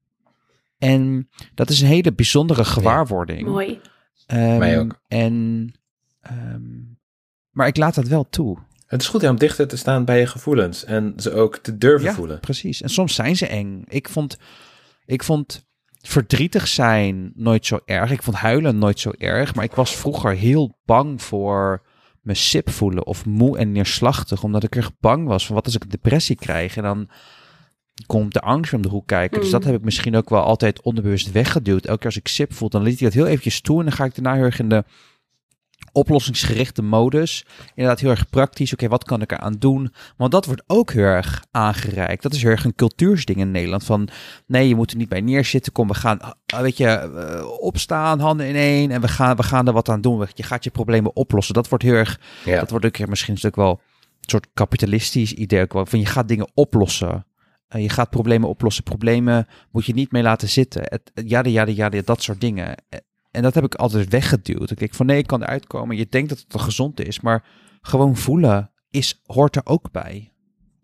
En dat is een hele bijzondere gewaarwording. Ja, mooi. Um, Mij ook. En, um, maar ik laat dat wel toe. Het is goed hè, om dichter te staan bij je gevoelens en ze ook te durven Ja, voelen. precies. En soms zijn ze eng. Ik vond, ik vond verdrietig zijn nooit zo erg. Ik vond huilen nooit zo erg. Maar ik was vroeger heel bang voor me sip voelen of moe en neerslachtig. Omdat ik erg bang was van wat als ik een depressie krijg. En dan komt de angst om de hoek kijken. Mm. Dus dat heb ik misschien ook wel altijd onderbewust weggeduwd. Elke keer als ik sip voel, dan liet ik dat heel eventjes toe. En dan ga ik daarna heel erg in de oplossingsgerichte modus. Inderdaad heel erg praktisch. Oké, okay, wat kan ik eraan doen? Want dat wordt ook heel erg aangereikt. Dat is heel erg een cultuursding in Nederland. Van nee, je moet er niet bij neerzitten. Kom, we gaan, weet je, uh, opstaan, handen ineen. En we gaan, we gaan er wat aan doen. Je gaat je problemen oplossen. Dat wordt heel erg, Ja. dat wordt ook misschien een stuk wel een soort kapitalistisch idee ook wel. Van je gaat dingen oplossen. Uh, je gaat problemen oplossen. Problemen moet je niet mee laten zitten. Het, ja, ja, ja, dat soort dingen. En dat heb ik altijd weggeduwd. Ik denk van nee, ik kan eruit komen. Je denkt dat het wel gezond is, maar gewoon voelen is, hoort er ook bij.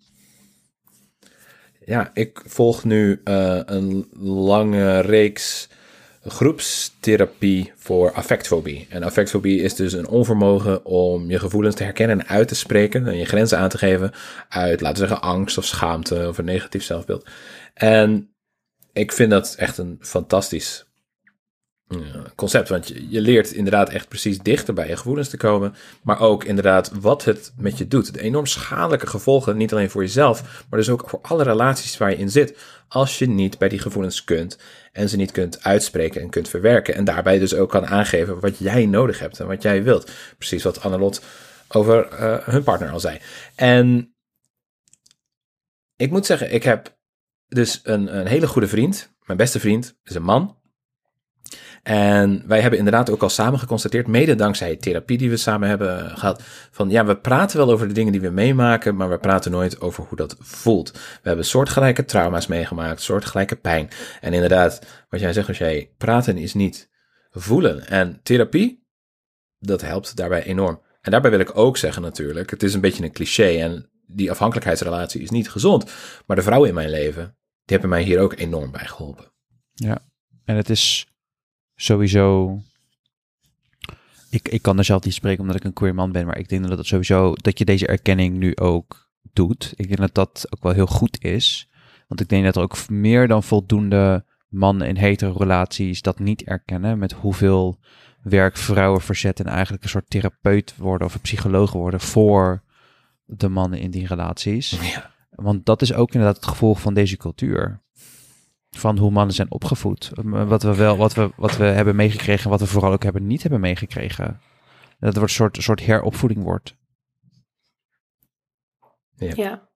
Ja, ik volg nu uh, een lange reeks groepstherapie voor affectfobie. En affectfobie is dus een onvermogen om je gevoelens te herkennen en uit te spreken en je grenzen aan te geven uit, laten we zeggen, angst of schaamte of een negatief zelfbeeld. En ik vind dat echt een fantastisch concept, want je, je leert inderdaad echt precies dichter bij je gevoelens te komen, maar ook inderdaad wat het met je doet. De enorm schadelijke gevolgen, niet alleen voor jezelf, maar dus ook voor alle relaties waar je in zit, als je niet bij die gevoelens kunt en ze niet kunt uitspreken en kunt verwerken en daarbij dus ook kan aangeven wat jij nodig hebt en wat jij wilt. Precies wat Annelot over uh, hun partner al zei. En ik moet zeggen, ik heb dus een, een hele goede vriend, mijn beste vriend is een man. En wij hebben inderdaad ook al samen geconstateerd, mede dankzij therapie die we samen hebben gehad, van ja, we praten wel over de dingen die we meemaken, maar we praten nooit over hoe dat voelt. We hebben soortgelijke trauma's meegemaakt, soortgelijke pijn. En inderdaad, wat jij zegt, als jij praten is niet voelen. En therapie, dat helpt daarbij enorm. En daarbij wil ik ook zeggen natuurlijk, het is een beetje een cliché en die afhankelijkheidsrelatie is niet gezond, maar de vrouwen in mijn leven, die hebben mij hier ook enorm bij geholpen. Ja, en het is sowieso, ik, ik kan er zelf niet spreken omdat ik een queer man ben, maar ik denk dat het sowieso, dat je deze erkenning nu ook doet. Ik denk dat dat ook wel heel goed is, want ik denk dat er ook meer dan voldoende mannen in hetero relaties dat niet erkennen, met hoeveel werk vrouwen verzetten en eigenlijk een soort therapeut worden of een psycholoog worden voor de mannen in die relaties. Ja. Want dat is ook inderdaad het gevolg van deze cultuur. Van hoe mannen zijn opgevoed. Wat we wel, wat we, wat we hebben meegekregen en wat we vooral ook hebben niet hebben meegekregen. Dat het wordt een soort, een soort heropvoeding wordt. Ja. Ja.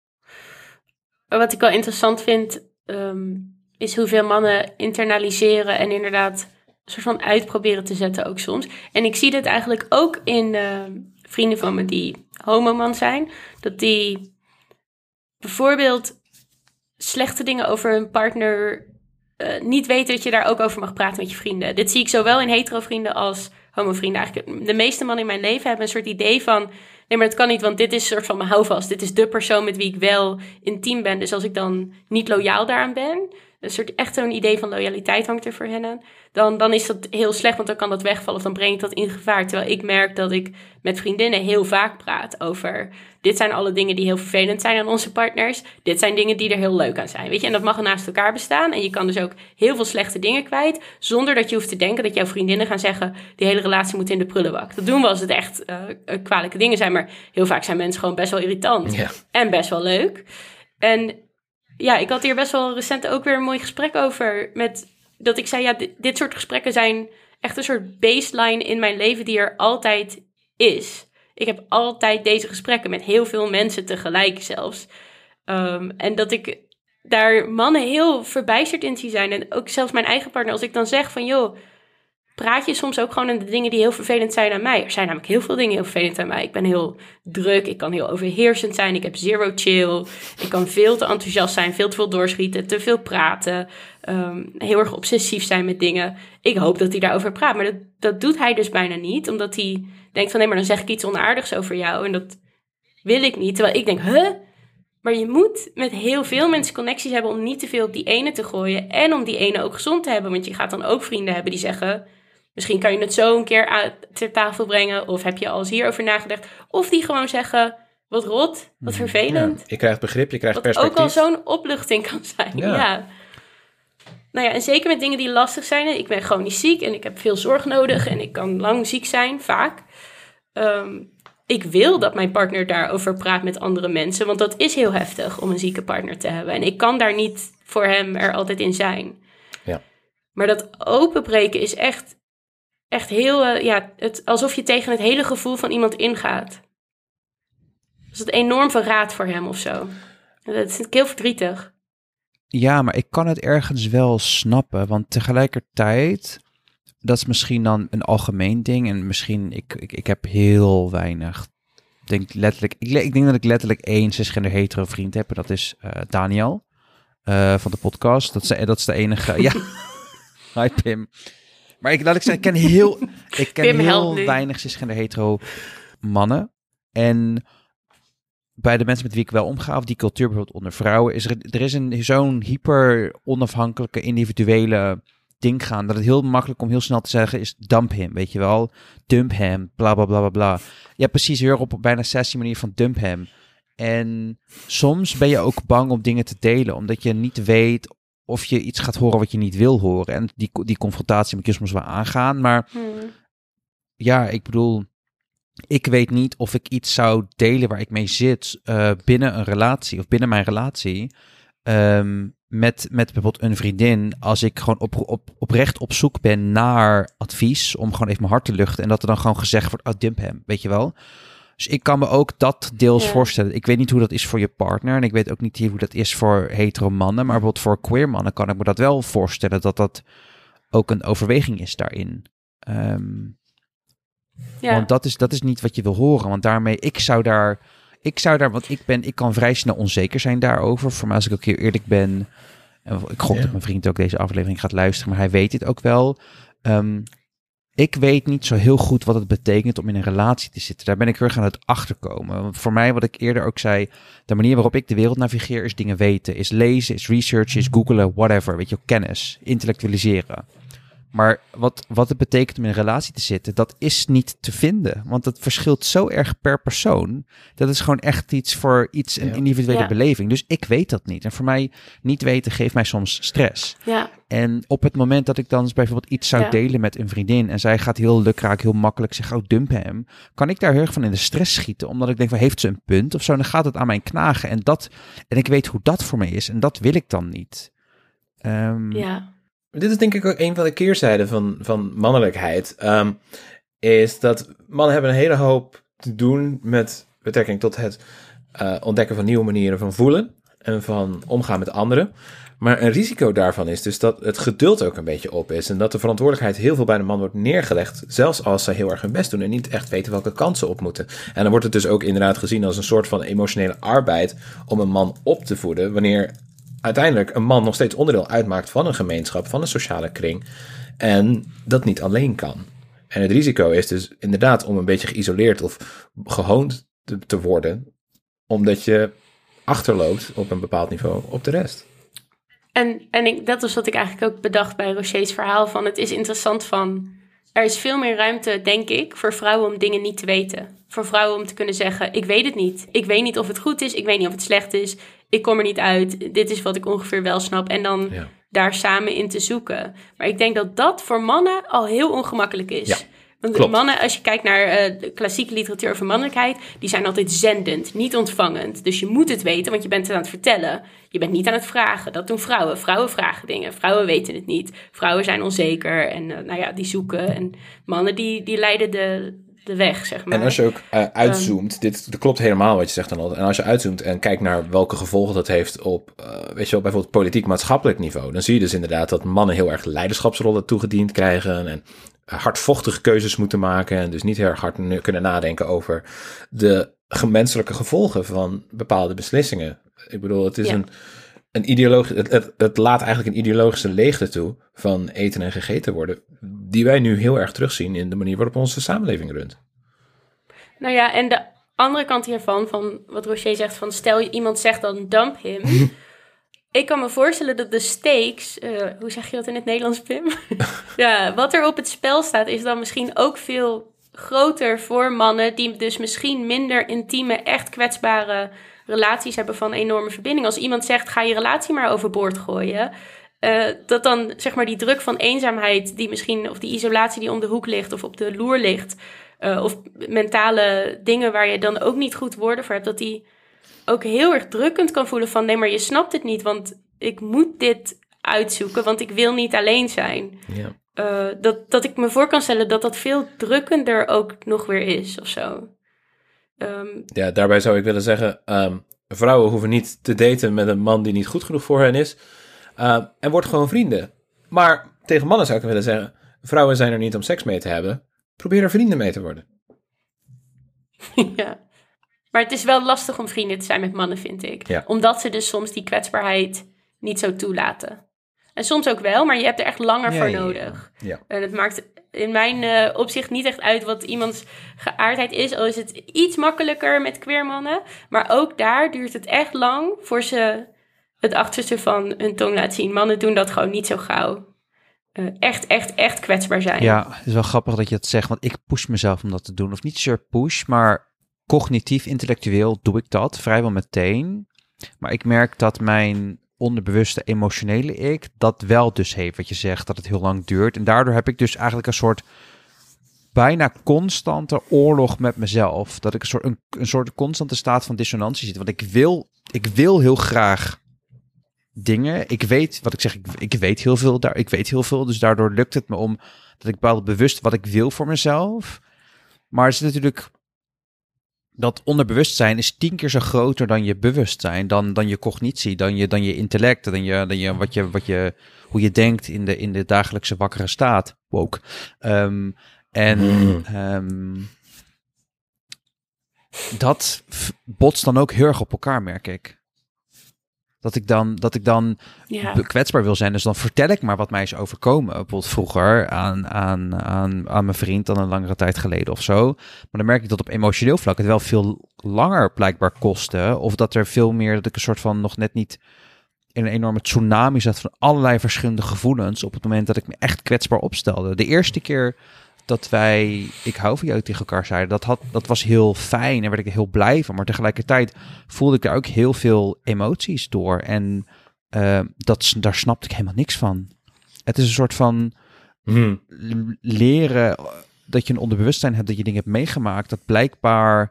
Wat ik wel interessant vind, um, is hoeveel mannen internaliseren en inderdaad een soort van uitproberen te zetten ook soms. En ik zie dit eigenlijk ook in uh, vrienden van me die homoman zijn. Dat die bijvoorbeeld slechte dingen over hun partner uh, niet weten dat je daar ook over mag praten met je vrienden. Dit zie ik zowel in hetero vrienden als homo vrienden. Eigenlijk de meeste mannen in mijn leven hebben een soort idee van, nee, maar dat kan niet, want dit is een soort van mijn houvast. Dit is de persoon met wie ik wel intiem ben. Dus als ik dan niet loyaal daaraan ben, een soort echt zo'n idee van loyaliteit hangt er voor hen aan, dan, dan is dat heel slecht, want dan kan dat wegvallen of dan brengt dat in gevaar. Terwijl ik merk dat ik met vriendinnen heel vaak praat over, dit zijn alle dingen die heel vervelend zijn aan onze partners. Dit zijn dingen die er heel leuk aan zijn, weet je. En dat mag naast elkaar bestaan. En je kan dus ook heel veel slechte dingen kwijt, zonder dat je hoeft te denken dat jouw vriendinnen gaan zeggen, die hele relatie moet in de prullenbak. Dat doen we als het echt uh, kwalijke dingen zijn, maar heel vaak zijn mensen gewoon best wel irritant. Ja. En best wel leuk. En ja, ik had hier best wel recent ook weer een mooi gesprek over, met dat ik zei, ja, dit, dit soort gesprekken zijn echt een soort baseline in mijn leven die er altijd is. Ik heb altijd deze gesprekken met heel veel mensen tegelijk zelfs. Um, en dat ik daar mannen heel verbijsterd in zie zijn. En ook zelfs mijn eigen partner, als ik dan zeg van, joh, praat je soms ook gewoon aan de dingen die heel vervelend zijn aan mij. Er zijn namelijk heel veel dingen heel vervelend aan mij. Ik ben heel druk, ik kan heel overheersend zijn, ik heb zero chill. Ik kan veel te enthousiast zijn, veel te veel doorschieten, te veel praten. Um, heel erg obsessief zijn met dingen. Ik hoop dat hij daarover praat, maar dat, dat doet hij dus bijna niet. Omdat hij denkt van, nee, maar dan zeg ik iets onaardigs over jou. En dat wil ik niet. Terwijl ik denk, huh? Maar je moet met heel veel mensen connecties hebben om niet te veel op die ene te gooien. En om die ene ook gezond te hebben. Want je gaat dan ook vrienden hebben die zeggen, misschien kan je het zo een keer aan, ter tafel brengen. Of heb je al eens hierover nagedacht. Of die gewoon zeggen, wat rot, wat vervelend. Ja, je krijgt begrip, je krijgt wat perspectief. ook al zo'n opluchting kan zijn, Ja. ja. Nou ja, en zeker met dingen die lastig zijn. Ik ben chronisch ziek en ik heb veel zorg nodig en ik kan lang ziek zijn, vaak. Um, ik wil dat mijn partner daarover praat met andere mensen, want dat is heel heftig om een zieke partner te hebben. En ik kan daar niet voor hem er altijd in zijn. Ja. Maar dat openbreken is echt, echt heel, uh, ja, het, alsof je tegen het hele gevoel van iemand ingaat. Dus het enorm verraad voor hem of zo. Dat is heel verdrietig. Ja, maar ik kan het ergens wel snappen, want tegelijkertijd, dat is misschien dan een algemeen ding en misschien, ik, ik, ik heb heel weinig, denk letterlijk, ik, ik denk dat ik letterlijk één cisgender hetero vriend heb en dat is uh, Daniel uh, van de podcast. Dat is, dat is de enige, ja. Hi Pim. Maar ik, laat ik zeggen, ik ken heel, ik ken Pim, heel weinig cisgender hetero mannen en bij de mensen met wie ik wel omga, of die cultuur bijvoorbeeld onder vrouwen, is er, er is een zo'n hyper onafhankelijke, individuele ding gaan, dat het heel makkelijk om heel snel te zeggen is dump hem, weet je wel. Dump hem, bla bla bla bla bla. Ja, precies, weer op bijna sessie manier van dump hem. En soms ben je ook bang om dingen te delen, omdat je niet weet of je iets gaat horen wat je niet wil horen. En die, die confrontatie moet je soms wel aangaan, maar Hmm. ja, ik bedoel, ik weet niet of ik iets zou delen waar ik mee zit uh, binnen een relatie of binnen mijn relatie um, met, met bijvoorbeeld een vriendin, als ik gewoon op, op, oprecht op zoek ben naar advies om gewoon even mijn hart te luchten en dat er dan gewoon gezegd wordt, oh, dump hem, weet je wel. Dus ik kan me ook dat deels Ja. voorstellen. Ik weet niet hoe dat is voor je partner en ik weet ook niet hoe dat is voor hetero mannen, maar bijvoorbeeld voor queer mannen kan ik me dat wel voorstellen dat dat ook een overweging is daarin. Um, Ja. Want dat is, dat is niet wat je wil horen. Want daarmee, ik zou daar, ik zou daar, want ik ben, ik kan vrij snel onzeker zijn daarover. Voor mij, als ik ook heel eerlijk ben, en ik gok Ja. dat mijn vriend ook deze aflevering gaat luisteren, maar hij weet dit ook wel. Um, ik weet niet zo heel goed wat het betekent om in een relatie te zitten. Daar ben ik heel erg aan het achterkomen. Want voor mij, wat ik eerder ook zei, de manier waarop ik de wereld navigeer is dingen weten, is lezen, is researchen, is googlen, whatever. Weet je, kennis, intellectualiseren. Maar wat, wat het betekent om in een relatie te zitten, dat is niet te vinden. Want het verschilt zo erg per persoon. Dat is gewoon echt iets voor iets, een Ja. individuele Ja. beleving. Dus ik weet dat niet. En voor mij niet weten geeft mij soms stress. Ja. En op het moment dat ik dan bijvoorbeeld iets zou Ja. delen met een vriendin en zij gaat heel lukraak, heel makkelijk zeggen, oh, dump hem, kan ik daar heel erg van in de stress schieten. Omdat ik denk, van, heeft ze een punt of zo? En dan gaat het aan mijn knagen. En, dat, en ik weet hoe dat voor mij is. En dat wil ik dan niet. Um, Ja. Dit is denk ik ook een van de keerzijden van, van mannelijkheid. Um, is dat mannen hebben een hele hoop te doen met betrekking tot het uh, ontdekken van nieuwe manieren van voelen. En van omgaan met anderen. Maar een risico daarvan is dus dat het geduld ook een beetje op is. En dat de verantwoordelijkheid heel veel bij de man wordt neergelegd. Zelfs als ze heel erg hun best doen en niet echt weten welke kansen op moeten. En dan wordt het dus ook inderdaad gezien als een soort van emotionele arbeid om een man op te voeden. Wanneer uiteindelijk een man nog steeds onderdeel uitmaakt van een gemeenschap, van een sociale kring. En dat niet alleen kan. En het risico is dus inderdaad om een beetje geïsoleerd of gehoond te, te worden. Omdat je achterloopt op een bepaald niveau op de rest. En, en ik, dat was wat ik eigenlijk ook bedacht bij Rocher's verhaal. Van het is interessant van, er is veel meer ruimte, denk ik, voor vrouwen om dingen niet te weten. Voor vrouwen om te kunnen zeggen, ik weet het niet. Ik weet niet of het goed is, ik weet niet of het slecht is. Ik kom er niet uit, dit is wat ik ongeveer wel snap. En dan Ja. daar samen in te zoeken. Maar ik denk dat dat voor mannen al heel ongemakkelijk is. Ja, Want klopt. mannen, als je kijkt naar uh, de klassieke literatuur over mannelijkheid, die zijn altijd zendend, niet ontvangend. Dus je moet het weten, want je bent het aan het vertellen. Je bent niet aan het vragen. Dat doen vrouwen. Vrouwen vragen dingen. Vrouwen weten het niet. Vrouwen zijn onzeker en uh, nou ja, die zoeken. En mannen die, die leiden de, de weg, zeg maar. En als je ook uh, uitzoomt, um, dit dat klopt helemaal wat je zegt dan altijd. En als je uitzoomt en kijkt naar welke gevolgen dat heeft op, uh, weet je wel, bijvoorbeeld politiek-maatschappelijk niveau, dan zie je dus inderdaad dat mannen heel erg leiderschapsrollen toegediend krijgen en hardvochtige keuzes moeten maken en dus niet heel erg hard kunnen nadenken over de menselijke gevolgen van bepaalde beslissingen. Ik bedoel, het is ja. een, een ideologie, het, het, het laat eigenlijk een ideologische leegte toe van eten en gegeten worden, die wij nu heel erg terugzien in de manier waarop onze samenleving runt. Nou ja, en de andere kant hiervan, van wat Rocher zegt, van stel iemand zegt dan dump him. Ik kan me voorstellen dat de stakes, uh, hoe zeg je dat in het Nederlands, Pim? Ja, wat er op het spel staat is dan misschien ook veel groter voor mannen die dus misschien minder intieme, echt kwetsbare relaties hebben van enorme verbinding. Als iemand zegt, ga je relatie maar overboord gooien, uh, dat dan zeg maar die druk van eenzaamheid die misschien, of die isolatie die om de hoek ligt of op de loer ligt, uh, of mentale dingen waar je dan ook niet goed woorden voor hebt, dat die ook heel erg drukkend kan voelen van nee, maar je snapt het niet, want ik moet dit uitzoeken, want ik wil niet alleen zijn. Ja. Uh, dat, dat ik me voor kan stellen dat dat veel drukkender ook nog weer is of zo. Um, ja, daarbij zou ik willen zeggen, um, vrouwen hoeven niet te daten met een man die niet goed genoeg voor hen is. Uh, en word gewoon vrienden. Maar tegen mannen zou ik willen zeggen, vrouwen zijn er niet om seks mee te hebben. Probeer er vrienden mee te worden. ja. Maar het is wel lastig om vrienden te zijn met mannen, vind ik. Ja. Omdat ze dus soms die kwetsbaarheid niet zo toelaten. En soms ook wel, maar je hebt er echt langer Ja, voor ja, ja. nodig. Ja. En het maakt in mijn uh, opzicht niet echt uit wat iemands geaardheid is. Al is het iets makkelijker met queer mannen. Maar ook daar duurt het echt lang voor ze het achterste van hun tong laten zien. Mannen doen dat gewoon niet zo gauw. Uh, echt, echt, echt kwetsbaar zijn. Ja, het is wel grappig dat je het zegt, want ik push mezelf om dat te doen. Of niet zozeer push, maar cognitief, intellectueel doe ik dat vrijwel meteen. Maar ik merk dat mijn onderbewuste emotionele ik dat wel dus heeft, wat je zegt, dat het heel lang duurt. En daardoor heb ik dus eigenlijk een soort bijna constante oorlog met mezelf. Dat ik een soort, een, een soort constante staat van dissonantie zit. Want ik wil, ik wil heel graag dingen. Ik weet, wat ik zeg, ik, ik weet heel veel daar. Ik weet heel veel, dus daardoor lukt het me om dat ik bepaald bewust wat ik wil voor mezelf. Maar het is natuurlijk dat onderbewustzijn is tien keer zo groter dan je bewustzijn, dan, dan je cognitie, dan je, dan je intellect, dan je, dan je, wat je, wat je, hoe je denkt in de, in de dagelijkse wakkere staat. Woke. Um, en Mm. um, dat f- botst dan ook heel erg op elkaar, merk ik. Dat ik dan, dat ik dan Ja. be- kwetsbaar wil zijn. Dus dan vertel ik maar wat mij is overkomen. Bijvoorbeeld vroeger aan, aan, aan, aan mijn vriend dan een langere tijd geleden of zo. Maar dan merk ik dat op emotioneel vlak het wel veel langer blijkbaar kostte. Of dat er veel meer, dat ik een soort van nog net niet in een enorme tsunami zat van allerlei verschillende gevoelens. Op het moment dat ik me echt kwetsbaar opstelde. De eerste keer dat wij, ik hou van jou tegen elkaar zeiden, dat, had, dat was heel fijn en werd ik er heel blij van. Maar tegelijkertijd voelde ik daar ook heel veel emoties door. En uh, dat, daar snapte ik helemaal niks van. Het is een soort van Mm. l- leren dat je een onderbewustzijn hebt, dat je dingen hebt meegemaakt, dat blijkbaar,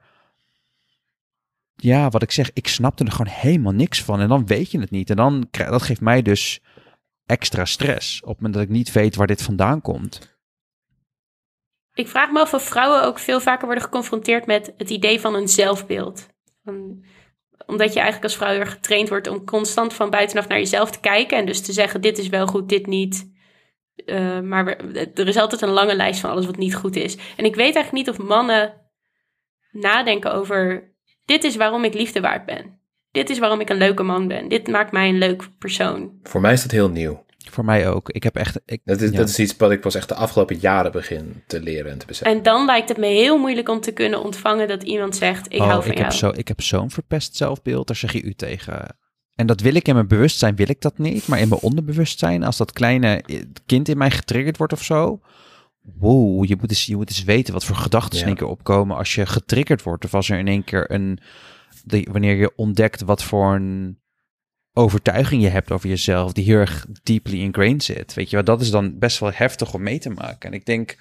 ja, wat ik zeg, ik snapte er gewoon helemaal niks van. En dan weet je het niet. En dan krijg, dat geeft mij dus extra stress op het moment dat ik niet weet waar dit vandaan komt. Ik vraag me af of vrouwen ook veel vaker worden geconfronteerd met het idee van een zelfbeeld. Um, omdat je eigenlijk als vrouw heel erg getraind wordt om constant van buitenaf naar jezelf te kijken. En dus te zeggen, dit is wel goed, dit niet. Uh, maar we, er is altijd een lange lijst van alles wat niet goed is. En ik weet eigenlijk niet of mannen nadenken over, dit is waarom ik liefde waard ben. Dit is waarom ik een leuke man ben. Dit maakt mij een leuk persoon. Voor mij is dat heel nieuw. Voor mij ook. Ik heb echt... Ik, Dat is, ja. dat is iets wat ik pas echt de afgelopen jaren begin te leren en te beseffen. En dan lijkt het me heel moeilijk om te kunnen ontvangen dat iemand zegt, ik oh, hou van ik jou. Heb zo, ik heb zo'n verpest zelfbeeld, daar zeg je u tegen. En dat wil ik in mijn bewustzijn, wil ik dat niet. Maar in mijn onderbewustzijn, als dat kleine kind in mij getriggerd wordt of zo. Wow, je moet eens, je moet eens weten wat voor gedachten Ja. in één keer opkomen als je getriggerd wordt. Of als er in één keer een... De, wanneer je ontdekt wat voor een overtuiging je hebt over jezelf, die heel erg deeply ingrained zit. Weet je wel, dat is dan best wel heftig om mee te maken. En ik denk...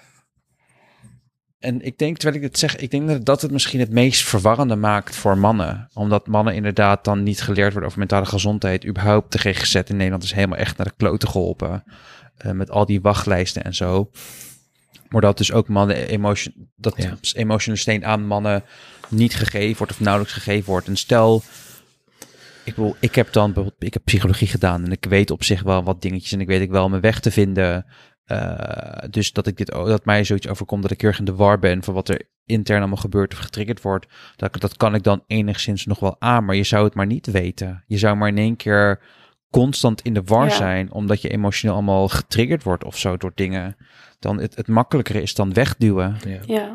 En ik denk, terwijl ik dit zeg, ik denk dat dat het misschien het meest verwarrende maakt voor mannen. Omdat mannen inderdaad dan niet geleerd worden over mentale gezondheid. Überhaupt de G G Z in Nederland is helemaal echt naar de kloten geholpen. Uh, met al die wachtlijsten en zo. Maar dat dus ook mannen, emotion, dat Ja. emotionele steun aan mannen niet gegeven wordt of nauwelijks gegeven wordt. En stel, ik bedoel, ik heb dan bijvoorbeeld, ik heb psychologie gedaan en ik weet op zich wel wat dingetjes en ik weet ik wel mijn weg te vinden. Uh, dus dat ik dit, dat mij zoiets overkomt dat ik heel erg in de war ben van wat er intern allemaal gebeurt of getriggerd wordt. Dat, dat kan ik dan enigszins nog wel aan, maar je zou het maar niet weten. Je zou maar in één keer constant in de war Ja. zijn, omdat je emotioneel allemaal getriggerd wordt of zo door dingen. Dan het, het makkelijkere is dan wegduwen. Ja. Ja.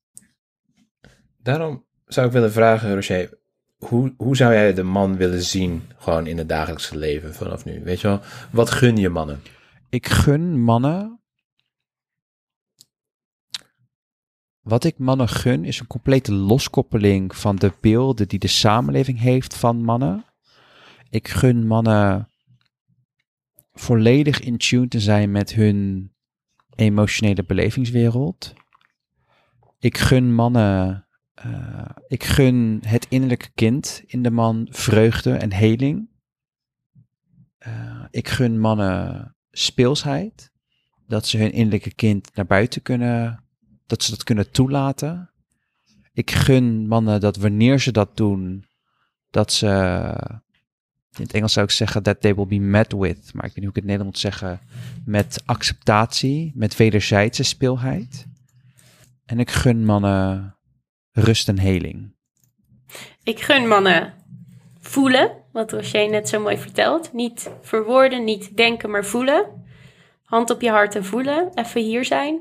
Daarom zou ik willen vragen, Roger, hoe, hoe zou jij de man willen zien gewoon in het dagelijkse leven vanaf nu? Weet je wel, wat gun je mannen? Ik gun mannen wat ik mannen gun is een complete loskoppeling van de beelden die de samenleving heeft van mannen. Ik gun mannen volledig in tune te zijn met hun emotionele belevingswereld. Ik gun mannen, uh, ik gun het innerlijke kind in de man vreugde en heling. Uh, ik gun mannen speelsheid. Dat ze hun innerlijke kind naar buiten kunnen, dat ze dat kunnen toelaten. Ik gun mannen dat wanneer ze dat doen, dat ze, in het Engels zou ik zeggen, that they will be met with, maar ik weet niet hoe ik het in Nederland moet zeggen, met acceptatie, met wederzijdse speelheid. En ik gun mannen rust en heling. Ik gun mannen voelen, wat Roger net zo mooi vertelt. Niet verwoorden, niet denken, maar voelen. Hand op je hart en voelen. Even hier zijn.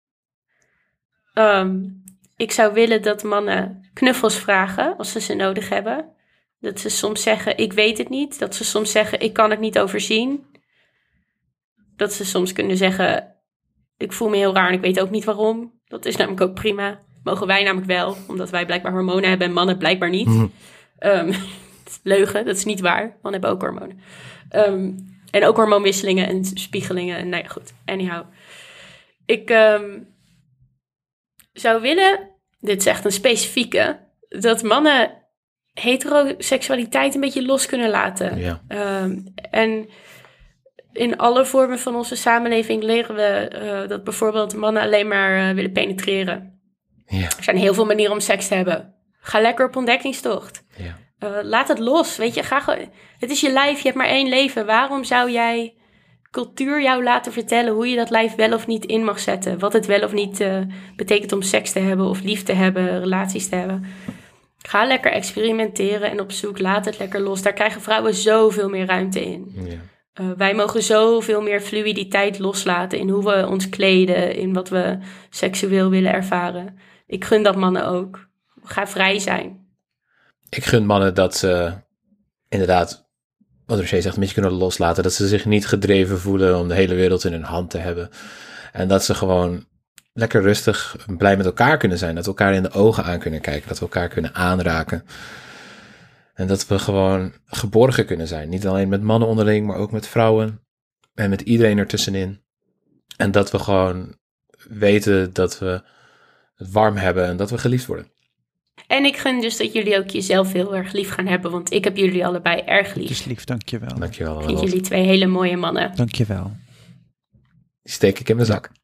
Um, ik zou willen dat mannen knuffels vragen als ze ze nodig hebben. Dat ze soms zeggen, ik weet het niet. Dat ze soms zeggen, ik kan het niet overzien. Dat ze soms kunnen zeggen, ik voel me heel raar en ik weet ook niet waarom. Dat is namelijk ook prima. Mogen wij namelijk wel, omdat wij blijkbaar hormonen hebben en mannen blijkbaar niet. Mm. Um, leugen, dat is niet waar. Mannen hebben ook hormonen. Um, En ook hormoonwisselingen en spiegelingen. En nou ja, goed. Anyhow. Ik um, zou willen, dit is echt een specifieke, dat mannen heteroseksualiteit een beetje los kunnen laten. Ja. Um, en in alle vormen van onze samenleving leren we uh, dat bijvoorbeeld mannen alleen maar uh, willen penetreren. Ja. Er zijn heel veel manieren om seks te hebben. Ga lekker op ontdekkingstocht. Ja. Uh, laat het los, weet je. Ga gewoon, het is je lijf, je hebt maar één leven. Waarom zou jij cultuur jou laten vertellen hoe je dat lijf wel of niet in mag zetten? Wat het wel of niet uh, betekent om seks te hebben of lief te hebben, relaties te hebben. Ga lekker experimenteren en op zoek, laat het lekker los. Daar krijgen vrouwen zoveel meer ruimte in. Ja. Uh, wij mogen zoveel meer fluiditeit loslaten in hoe we ons kleden, in wat we seksueel willen ervaren. Ik gun dat mannen ook. Ga vrij zijn. Ik gun mannen dat ze inderdaad, wat Roger zegt, een beetje kunnen loslaten. Dat ze zich niet gedreven voelen om de hele wereld in hun hand te hebben. En dat ze gewoon lekker rustig en blij met elkaar kunnen zijn. Dat we elkaar in de ogen aan kunnen kijken. Dat we elkaar kunnen aanraken. En dat we gewoon geborgen kunnen zijn. Niet alleen met mannen onderling, maar ook met vrouwen. En met iedereen ertussenin. En dat we gewoon weten dat we het warm hebben en dat we geliefd worden. En ik gun dus dat jullie ook jezelf heel erg lief gaan hebben, want ik heb jullie allebei erg lief. Het is lief, dankjewel. Dankjewel. Ik vind jullie twee hele mooie mannen. Dankjewel. Die steek ik in mijn zak.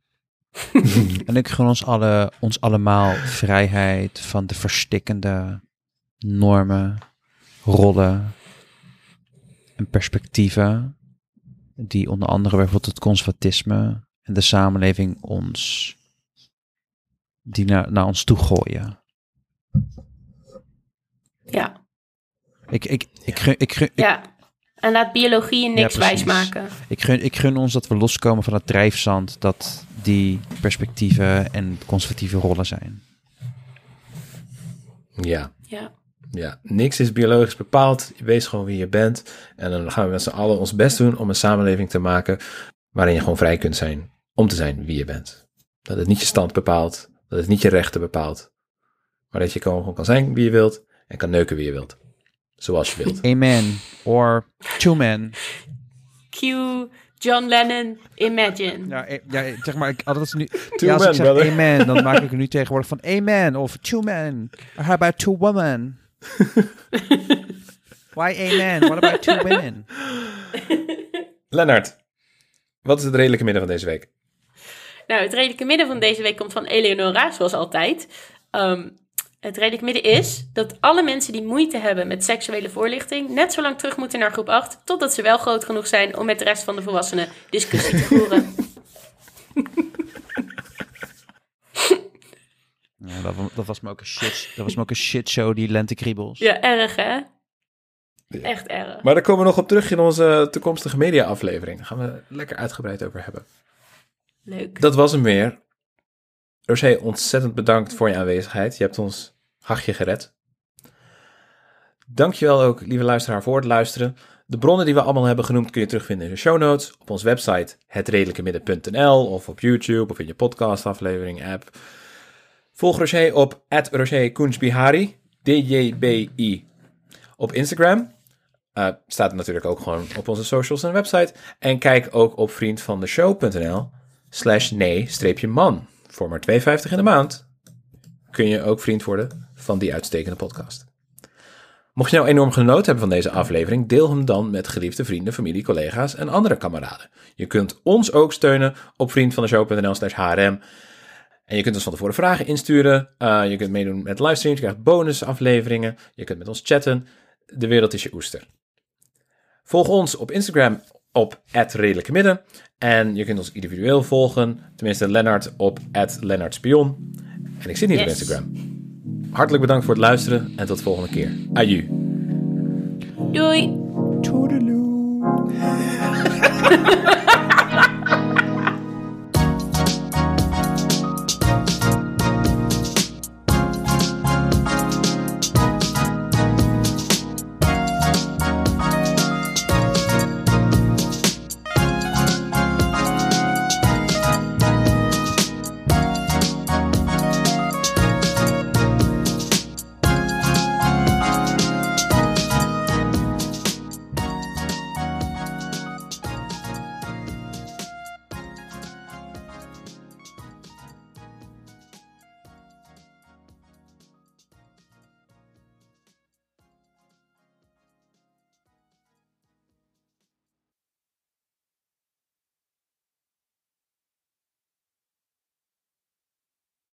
En ik gun ons, alle, ons allemaal vrijheid van de verstikkende normen, rollen en perspectieven die onder andere bijvoorbeeld het conservatisme en de samenleving ons, die naar, naar ons toe gooien. Ja. Ik, ik, ik, gun, ik, gun, ik, ja. En laat biologie je niks ja, wijs maken. Ik gun, ik gun ons dat we loskomen van het drijfzand dat die perspectieven en conservatieve rollen zijn. Ja. Ja. Ja, niks is biologisch bepaald. Je weet gewoon wie je bent. En dan gaan we met z'n allen ons best doen om een samenleving te maken waarin je gewoon vrij kunt zijn om te zijn wie je bent. Dat het niet je stand bepaalt, dat het niet je rechten bepaalt. Maar dat je gewoon kan zijn wie je wilt en kan neuken wie je wilt. Zoals je wilt. Amen. Or two men. Q John Lennon, Imagine. Ja, ja zeg maar, ik, altijd nu, two ja, als men, ik zeg brother. amen, dan maak ik er nu tegenwoordig van amen of two men. Or how about two women? Why amen? What about two women? Lennart, wat is het redelijke midden van deze week? Nou, het redelijke midden van deze week komt van Eleonora, zoals altijd. Um, het redelijke midden is dat alle mensen die moeite hebben met seksuele voorlichting net zo lang terug moeten naar groep acht, totdat ze wel groot genoeg zijn om met de rest van de volwassenen discussie te voeren. Ja, dat, dat was me ook een shit, dat was me ook een shitshow, die lentekriebels. Ja, erg hè? Echt erg. Maar daar komen we nog op terug in onze toekomstige media-aflevering. Daar gaan we lekker uitgebreid over hebben. Leuk. Dat was hem weer. Roger, ontzettend bedankt voor je aanwezigheid. Je hebt ons hachje gered. Dankjewel ook, lieve luisteraar, voor het luisteren. De bronnen die we allemaal hebben genoemd kun je terugvinden in de show notes. Op onze website het redelijke midden punt n l of op YouTube of in je podcastaflevering app. Volg Roger op at Roger Koensbihari, D J B I, op Instagram. Uh, staat natuurlijk ook gewoon op onze socials en website. En kijk ook op vriendvandeshow.nl slash nee streepje man. Voor maar twee euro vijftig in de maand kun je ook vriend worden van die uitstekende podcast. Mocht je nou enorm genoten hebben van deze aflevering, deel hem dan met geliefde vrienden, familie, collega's en andere kameraden. Je kunt ons ook steunen op vriendvandeshow.nl slash hrm. En je kunt ons van tevoren vragen insturen. Uh, je kunt meedoen met livestreams, je krijgt bonusafleveringen. Je kunt met ons chatten. De wereld is je oester. Volg ons op Instagram op at redelijke midden. En je kunt ons individueel volgen. Tenminste, Lennart op at lennartspion. En ik zit niet yes. op Instagram. Hartelijk bedankt voor het luisteren en tot de volgende keer. Aju. Doei. Toedeloe.